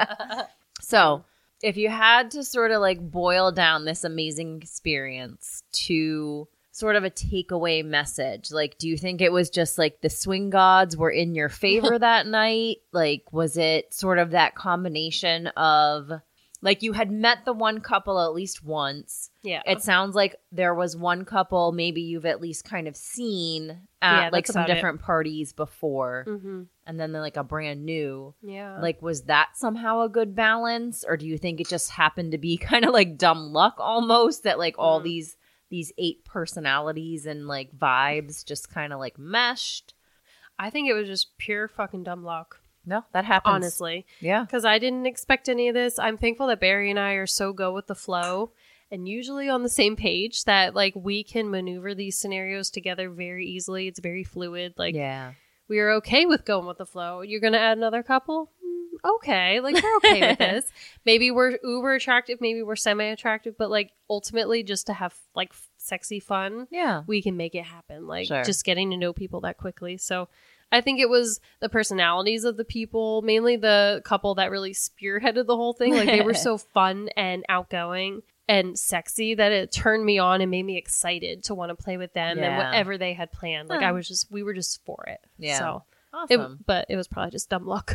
So if you had to sort of like boil down this amazing experience to sort of a takeaway message, like, do you think it was just like the swing gods were in your favor that night? Like, was it sort of that combination of like you had met the one couple at least once? Yeah. It sounds like there was one couple maybe you've at least kind of seen at yeah, like some about different it. parties before. Mm-hmm. And then like a brand new. Yeah. Like, was that somehow a good balance? Or do you think it just happened to be kind of like dumb luck almost that like all mm. these these eight personalities and like vibes just kind of like meshed? I think it was just pure fucking dumb luck. No, that happens. Honestly. Yeah. Because I didn't expect any of this. I'm thankful that Barry and I are so go with the flow and usually on the same page that like we can maneuver these scenarios together very easily. It's very fluid. Like, yeah. we are okay with going with the flow. You're going to add another couple? Mm, okay. Like, we're okay with this. Maybe we're uber attractive. Maybe we're semi-attractive. But, like, ultimately, just to have, like, sexy fun, yeah, we can make it happen. Like, sure. just getting to know people that quickly. So, I think it was the personalities of the people, mainly the couple that really spearheaded the whole thing. Like, they were so fun and outgoing and sexy that it turned me on and made me excited to want to play with them yeah. and whatever they had planned. Like, huh. I was just, we were just for it. Yeah. So, awesome. It, but it was probably just dumb luck.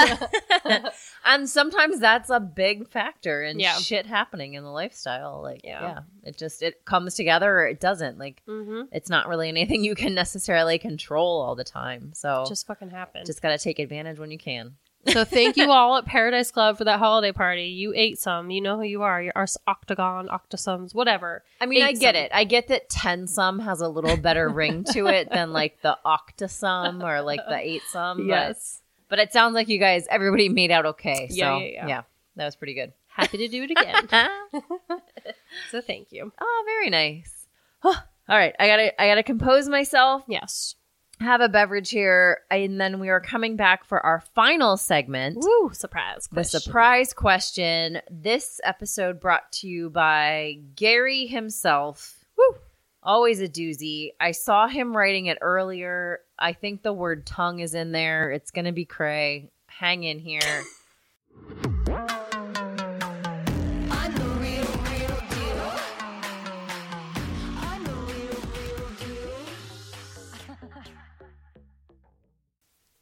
And sometimes that's a big factor in yeah. shit happening in the lifestyle. Like, yeah. yeah, it just, it comes together or it doesn't. Like, mm-hmm. it's not really anything you can necessarily control all the time. So, it just fucking happens. Just got to take advantage when you can. So thank you all at Paradise Club for that holiday party. You ate some. You know who you are. You're our octagon, octosums, whatever. I mean, ate I get some. it. I get that ten-some has a little better ring to it than like the octosum or like the eight-some. Yes. But, but it sounds like you guys, everybody made out okay. So, yeah, yeah, yeah. yeah, that was pretty good. Happy to do it again. So thank you. Oh, very nice. All right. I gotta, I gotta compose myself. Yes. Have a beverage here, and then we are coming back for our final segment. Woo! Surprise question. The surprise question. This episode brought to you by Gary himself. Woo! Always a doozy. I saw him writing it earlier. I think the word tongue is in there. It's going to be cray. Hang in here.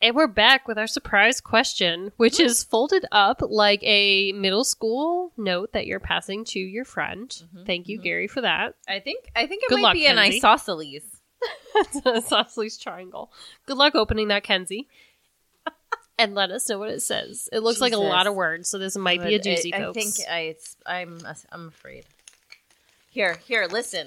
And we're back with our surprise question, which is folded up like a middle school note that you're passing to your friend. Mm-hmm, Thank you, mm-hmm. Gary, for that. I think I think it Good might luck, be Kenzie. an isosceles. It's an isosceles triangle. Good luck opening that, Kenzie. And let us know what it says. It looks Jesus. like a lot of words, so this might be a doozy, I, folks. I think I, it's, I'm I'm afraid. Here, here, listen.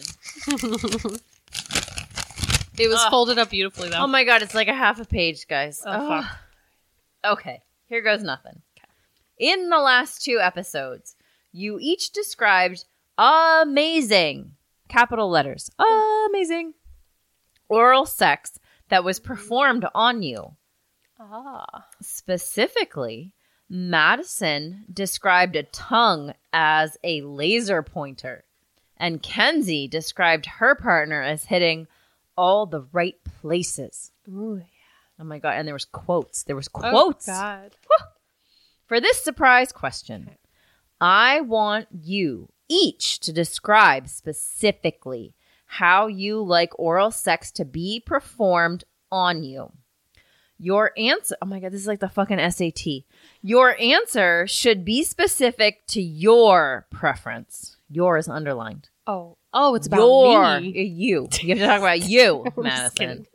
It was oh. folded up beautifully, though. Oh my god, it's like a half a page, guys. Oh, oh. fuck. Okay, here goes nothing. Okay. In the last two episodes, you each described amazing, capital letters, amazing, oral sex that was performed on you. Ah. Specifically, Madison described a tongue as a laser pointer, and Kenzie described her partner as hitting all the right places. Ooh, yeah. Oh my god, and there was quotes. There was quotes. Oh god. Woo! For this surprise question, okay. I want you each to describe specifically how you like oral sex to be performed on you. Your answer, oh my god, this is like the fucking S A T. Your answer should be specific to your preference. Your is underlined. Oh, oh, it's about your, me. You. You have to talk about you, Madison.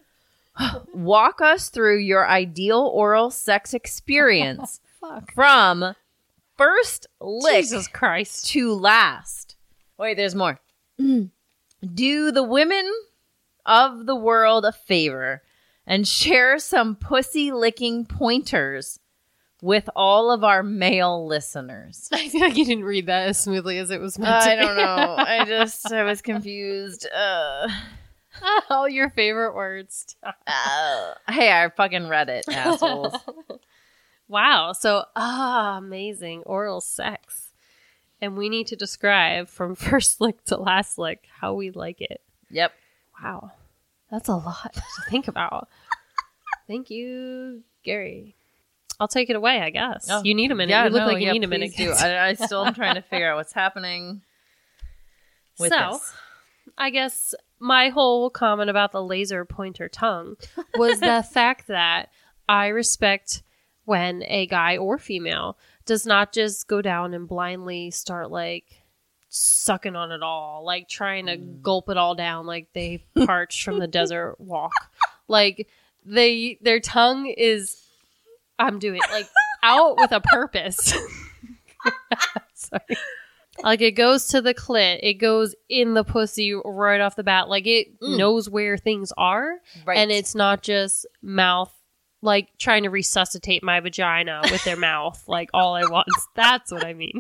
Walk us through your ideal oral sex experience Fuck. from first lick Jesus Christ. to last. Wait, there's more. Do the women of the world a favor and share some pussy licking pointers with all of our male listeners. I feel like you didn't read that as smoothly as it was meant uh, to. I don't know. I just, I was confused. Uh, all your favorite words. uh, hey, I fucking read it, assholes. Wow. So, ah, amazing. Oral sex. And we need to describe from first lick to last lick how we like it. Yep. Wow. That's a lot to think about. Thank you, Gary. I'll take it away, I guess. Oh, you need a minute. Yeah, you look no, like you yeah, need a minute. Do. I, I still am trying to figure out what's happening with so, this. I guess my whole comment about the laser pointer tongue was the fact that I respect when a guy or female does not just go down and blindly start like sucking on it all, like trying to mm. gulp it all down like they parched from the desert walk. Like they their tongue is I'm doing like out with a purpose. Sorry. Like it goes to the clit, it goes in the pussy right off the bat. Like it mm. knows where things are, right. And it's not just mouth, like trying to resuscitate my vagina with their mouth, like all at once. That's what I mean.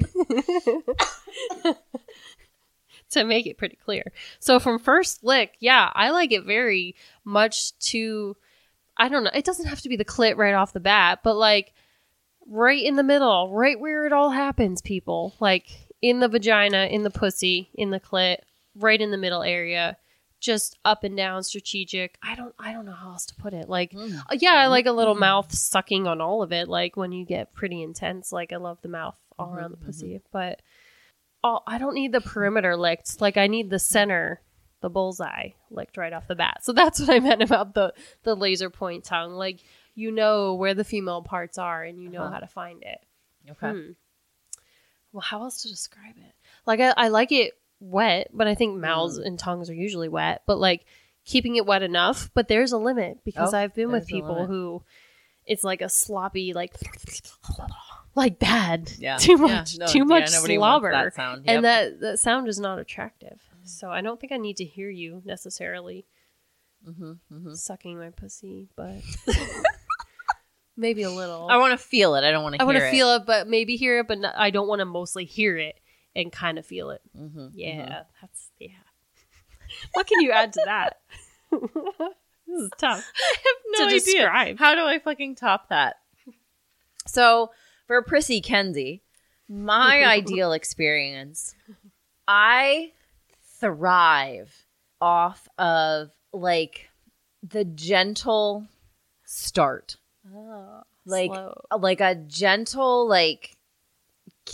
To make it pretty clear. So from first lick, yeah, I like it very much to, I don't know, it doesn't have to be the clit right off the bat, but like right in the middle, right where it all happens, people. Like in the vagina, in the pussy, in the clit, right in the middle area, just up and down, strategic. I don't, I don't know how else to put it. Like, mm. yeah, I like a little mm. mouth sucking on all of it. Like when you get pretty intense, like I love the mouth all mm-hmm, around the pussy, mm-hmm. but oh, I don't need the perimeter licked. Like I need the center, the bullseye licked right off the bat. So that's what I meant about the, the laser point tongue. Like, you know where the female parts are and you know uh-huh. how to find it. Okay. Hmm. Well, how else to describe it? Like, I, I like it wet, but I think mouths mm. and tongues are usually wet. But, like, keeping it wet enough. But there's a limit because oh, I've been with people who it's like a sloppy, like, like bad. Yeah. Too much, yeah. No, too much yeah, slobber. That sound. Yep. And that, that sound is not attractive. So I don't think I need to hear you necessarily mm-hmm, mm-hmm. sucking my pussy, but maybe a little. I want to feel it. I don't want to hear it. I want to feel it, but maybe hear it, but not, I don't want to mostly hear it and kind of feel it. Mm-hmm, yeah, mm-hmm. that's, yeah. What can you add to that? This is tough. I have no to idea. Describe. How do I fucking top that? So, for Prissy Kenzie, my ideal experience, I thrive off of, like, the gentle start. Oh, like, slow. like a gentle, like,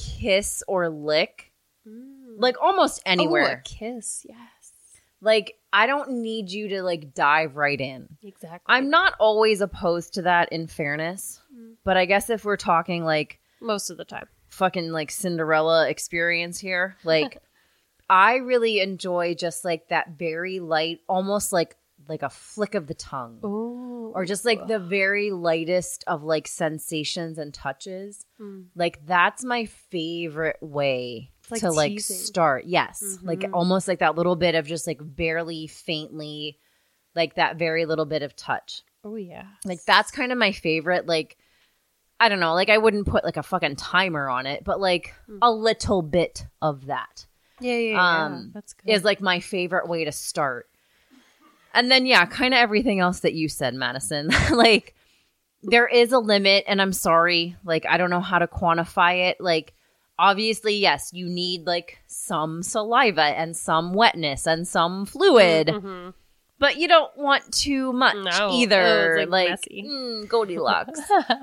kiss or lick. Mm. Like, almost anywhere. Oh, a kiss, yes. Like, I don't need you to like dive right in. Exactly. I'm not always opposed to that, in fairness. Mm. But I guess if we're talking like most of the time, fucking like Cinderella experience here, like I really enjoy just like that very light, almost like like a flick of the tongue. Ooh. Or just like the very lightest of like sensations and touches. Mm. Like that's my favorite way like to teasing. Like start. Yes. Mm-hmm. Like almost like that little bit of just like barely faintly, like that very little bit of touch. Oh yeah. Like that's kind of my favorite. Like, I don't know, like I wouldn't put like a fucking timer on it, but like mm. a little bit of that. Yeah, yeah, yeah. Um, that's good. Is like my favorite way to start. And then, yeah, kind of everything else that you said, Madison. Like, there is a limit, and I'm sorry. Like, I don't know how to quantify it. Like, obviously, yes, you need, like, some saliva and some wetness and some fluid. Mm-hmm. But you don't want too much no. either. Oh, like, like mm, Goldilocks.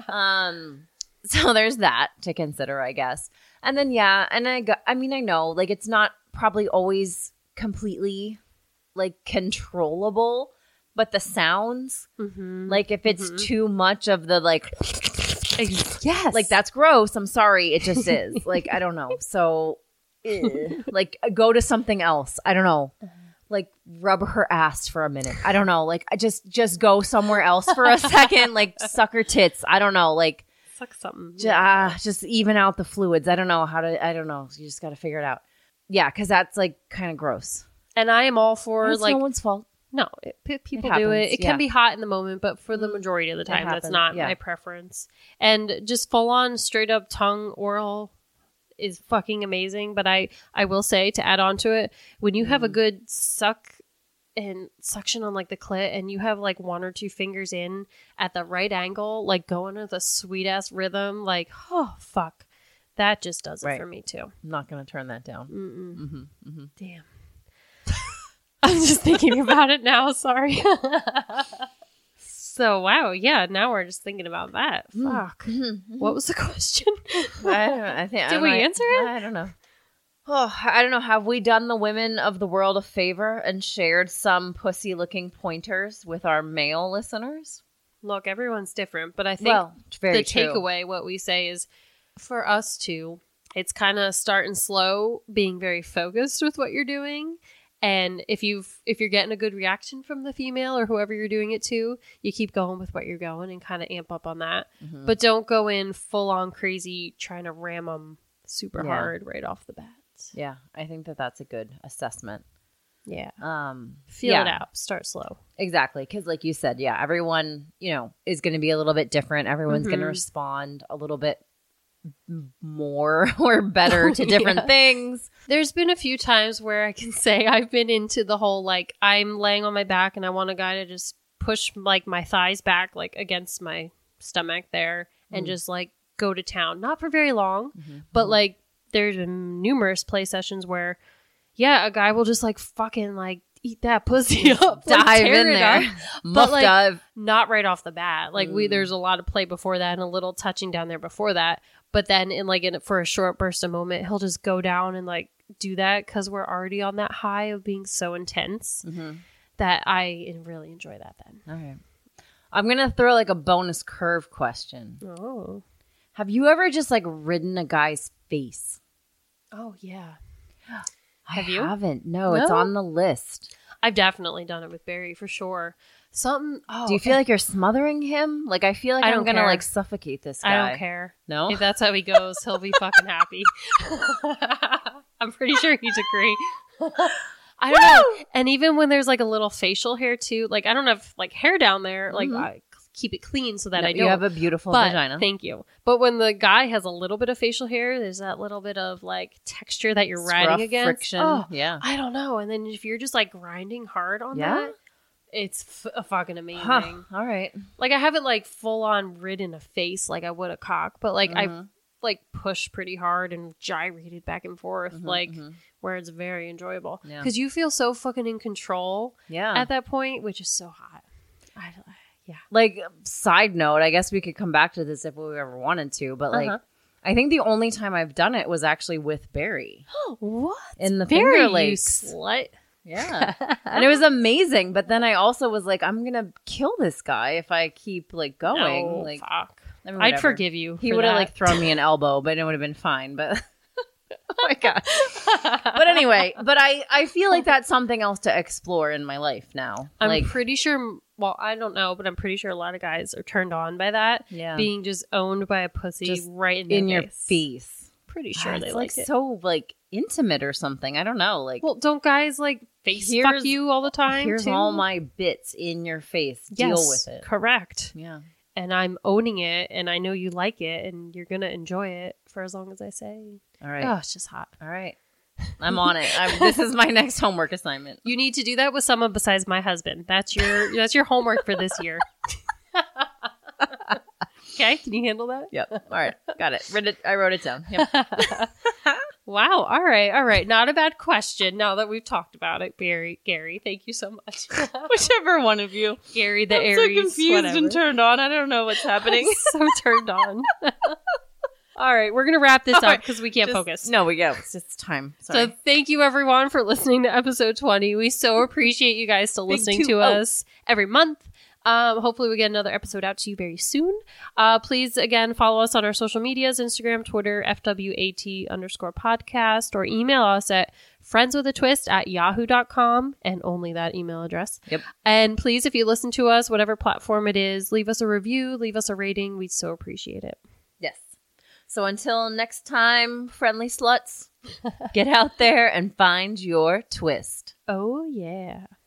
um, so there's that to consider, I guess. And then, yeah, and I, go, I mean, I know, like, it's not probably always completely like controllable, but the sounds, mm-hmm. like if it's mm-hmm. too much of the like, yes, like that's gross. I'm sorry, it just is. Like I don't know. So, ew. Like go to something else. I don't know. Like rub her ass for a minute. I don't know. Like I just just go somewhere else for a second. Like suck her tits. I don't know. Like suck something. J- uh, just even out the fluids. I don't know how to. I don't know. You just got to figure it out. Yeah, because that's like kind of gross. And I am all for it's like no one's fault. No, it, p- people it happens, do it. It yeah. can be hot in the moment, but for the majority of the time, that's not yeah. my preference. And just full on straight up tongue oral is fucking amazing. But I, I will say to add on to it, when you have mm. a good suck and suction on like the clit, and you have like one or two fingers in at the right angle, like going with a sweet ass rhythm, like oh fuck, that just does it right. for me too. I'm not gonna turn that down. Mm-hmm, mm-hmm. Damn. I'm just thinking about it now. Sorry. So, wow. Yeah. Now we're just thinking about that. Mm. Fuck. Mm-hmm. What was the question? I don't know. I think, Did I we know, answer it? I don't know. Oh, I don't know. Have we done the women of the world a favor and shared some pussy looking pointers with our male listeners? Look, everyone's different, but I think well, very the true. takeaway, what we say is for us two, it's kind of starting slow, being very focused with what you're doing. And if you've if you're getting a good reaction from the female or whoever you're doing it to, you keep going with what you're going and kind of amp up on that. Mm-hmm. But don't go in full on crazy trying to ram them super yeah. hard right off the bat. Yeah, I think that that's a good assessment. Yeah. Um, Feel yeah. it out. Start slow. Exactly. Because like you said, yeah, everyone, you know, is going to be a little bit different. Everyone's mm-hmm. going to respond a little bit more or better to different yeah. things. There's been a few times where I can say I've been into the whole like I'm laying on my back and I want a guy to just push like my thighs back like against my stomach there and mm. just like go to town. Not for very long, mm-hmm. but like there's been numerous play sessions where yeah, a guy will just like fucking like eat that pussy up, dive like, in there, up, muff but like dive. Not right off the bat. Like mm. we there's a lot of play before that and a little touching down there before that. But then in like in for a short burst of moment, he'll just go down and like do that because we're already on that high of being so intense mm-hmm. that I really enjoy that then. All right. I'm going to throw like a bonus curve question. Oh. Have you ever just like ridden a guy's face? Oh, yeah. Have I you? haven't. No, no, it's on the list. I've definitely done it with Barry for sure. Something. Oh, do you feel like you're smothering him? Like I feel like I I'm gonna care. like suffocate this guy. I don't care. No, if that's how he goes, he'll be fucking happy. I'm pretty sure he'd agree. I don't Woo! know. And even when there's like a little facial hair too, like I don't have like hair down there. Like mm-hmm. I keep it clean so that no, I don't. You have a beautiful but, vagina. Thank you. But when the guy has a little bit of facial hair, there's that little bit of like texture that you're Scruff, riding against. Friction. Oh, yeah. I don't know. And then if you're just like grinding hard on yeah? that. It's f- fucking amazing. Huh. All right. Like I haven't like full on ridden a face like I would a cock, but like mm-hmm. I've like pushed pretty hard and gyrated back and forth, mm-hmm, like mm-hmm. where it's very enjoyable because yeah. you feel so fucking in control. Yeah. At that point, which is so hot. I, yeah. Like side note, I guess we could come back to this if we ever wanted to, but like uh-huh. I think the only time I've done it was actually with Barry. What? In the Barry, Finger Lakes. You slut. Yeah. And it was amazing. But then I also was like, I'm going to kill this guy if I keep like going. No, like, fuck. I mean, I'd whatever. forgive you. He for would have that. like thrown me an elbow, but it would have been fine. But oh my God. But anyway, but I, I feel like that's something else to explore in my life now. I'm like, pretty sure, well, I don't know, but I'm pretty sure a lot of guys are turned on by that. yeah, Being just owned by a pussy Just right in, their in your face. face. Pretty sure God, they it's like, like it. so like intimate or something. I don't know. Like, Well, don't guys like face Here's- fuck you all the time? here's too? all my bits in your face. yes, Deal with it. correct. Yeah. And I'm owning it, and I know you like it, and you're gonna enjoy it for as long as I say. All right. Oh, it's just hot. All right. I'm on it. I'm, this is my next homework assignment. You need to do that with someone besides my husband. That's your that's your homework for this year. Okay, can you handle that? Yep. All right. Got it. Read it. I wrote it down. Yep. Wow. All right. All right. Not a bad question. Now that we've talked about it, Gary. Gary, thank you so much. Whichever one of you. Gary, the I'm Aries. so confused whatever. and turned on. I don't know what's happening. so turned on. All right, we're gonna wrap this All up right, because we can't Just- focus. No, we go. It's just time. Sorry. So thank you everyone for listening to episode twenty. We so appreciate you guys still Big listening two to oh. us every month. Um, hopefully we get another episode out to you very soon. Uh, please, again, follow us on our social medias, Instagram, Twitter, F W A T underscore podcast, or email us at friendswithatwist at yahoo dot com, and only that email address. Yep. And please, if you listen to us, whatever platform it is, leave us a review, leave us a rating. We'd so appreciate it. Yes. So until next time, friendly sluts, get out there and find your twist. Oh, yeah.